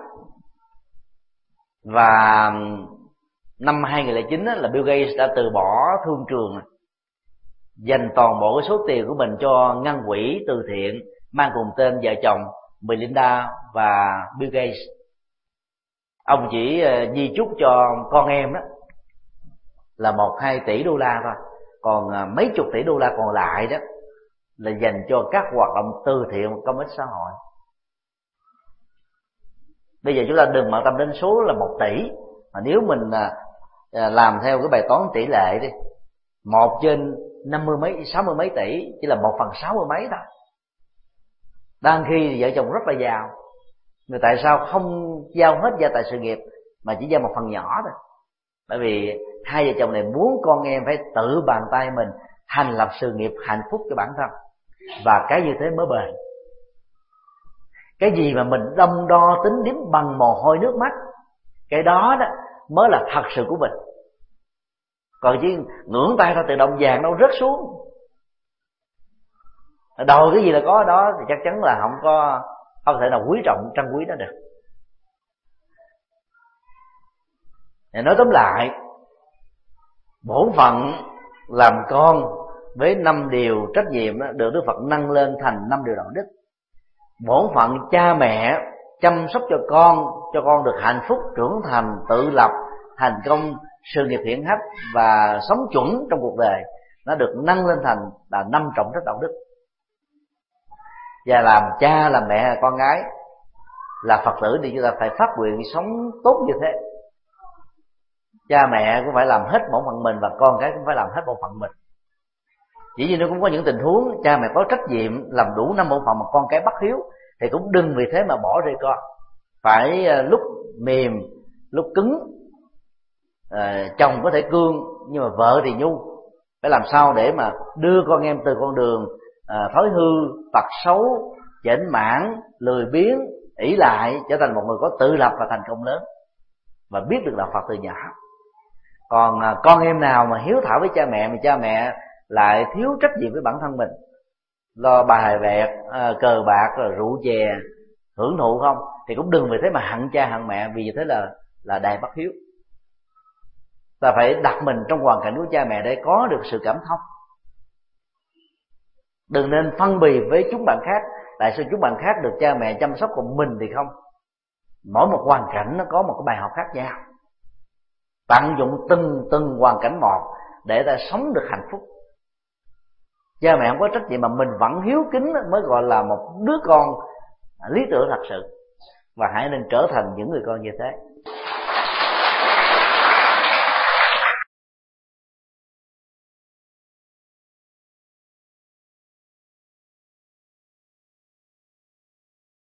Và năm 2009 là Bill Gates đã từ bỏ thương trường, dành toàn bộ cái số tiền của mình cho ngân quỹ từ thiện mang cùng tên vợ chồng Melinda và Bill Gates. Ông chỉ di chúc cho con em đó là 1-2 tỷ đô la thôi, còn mấy chục tỷ đô la còn lại đó là dành cho các hoạt động từ thiện và công ích xã hội. Bây giờ chúng ta đừng bận tâm đến số là 1 tỷ, mà nếu mình làm theo cái bài toán tỷ lệ đi, 1 trên 50 mấy 60 mấy tỷ chỉ là 1/60 mấy thôi. Đang khi thì vợ chồng rất là giàu, nhưng tại sao không giao hết gia tài sự nghiệp mà chỉ giao một phần nhỏ thôi? Bởi vì hai vợ chồng này muốn con em phải tự bàn tay mình thành lập sự nghiệp hạnh phúc cho bản thân, và cái như thế mới bền. Cái gì mà mình đong đo tính điếm bằng mồ hôi nước mắt, cái đó đó mới là thật sự của mình. Còn chứ ngưỡng tay ra tự động vàng đâu rớt xuống, đòi cái gì là có đó thì chắc chắn là không thể nào quý trọng trân quý nó được. Để nói tóm lại, bổn phận làm con với 5 điều trách nhiệm được Đức Phật nâng lên thành 5 điều đạo đức. Bổn phận cha mẹ chăm sóc cho con được hạnh phúc, trưởng thành, tự lập, thành công, sự nghiệp hiển hách và sống chuẩn trong cuộc đời, nó được nâng lên thành là 5 trọng trách đạo đức. Và làm cha làm mẹ con gái là Phật tử thì chúng ta phải phát nguyện sống tốt như thế. Cha mẹ cũng phải làm hết bổn phận mình, và con cái cũng phải làm hết bổn phận mình. Chỉ vì nó cũng có những tình huống cha mẹ có trách nhiệm làm đủ 5 bổn phận mà con cái bất hiếu, thì cũng đừng vì thế mà bỏ rơi con. Phải lúc mềm lúc cứng, chồng có thể cương nhưng mà vợ thì nhu. Phải làm sao để mà đưa con em từ con đường thói hư, tật xấu, chểnh mãn, lười biếng, ỷ lại, trở thành một người có tự lập và thành công lớn, và biết được đạo Phật từ nhỏ. Còn con em nào mà hiếu thảo với cha mẹ mà cha mẹ lại thiếu trách nhiệm với bản thân mình, lo bài vẹt, cờ bạc, rồi rượu chè, hưởng thụ không, thì cũng đừng vì thế mà hận cha hận mẹ, vì thế là đại bất hiếu. Ta phải đặt mình trong hoàn cảnh của cha mẹ để có được sự cảm thông. Đừng nên phân bì với chúng bạn khác. Tại sao chúng bạn khác được cha mẹ chăm sóc còn mình thì không? Mỗi một hoàn cảnh nó có một cái bài học khác nhau. Tận dụng từng hoàn cảnh một để ta sống được hạnh phúc. Cha mẹ không có trách nhiệm mà mình vẫn hiếu kính mới gọi là một đứa con lý tưởng thật sự. Và hãy nên trở thành những người con như thế.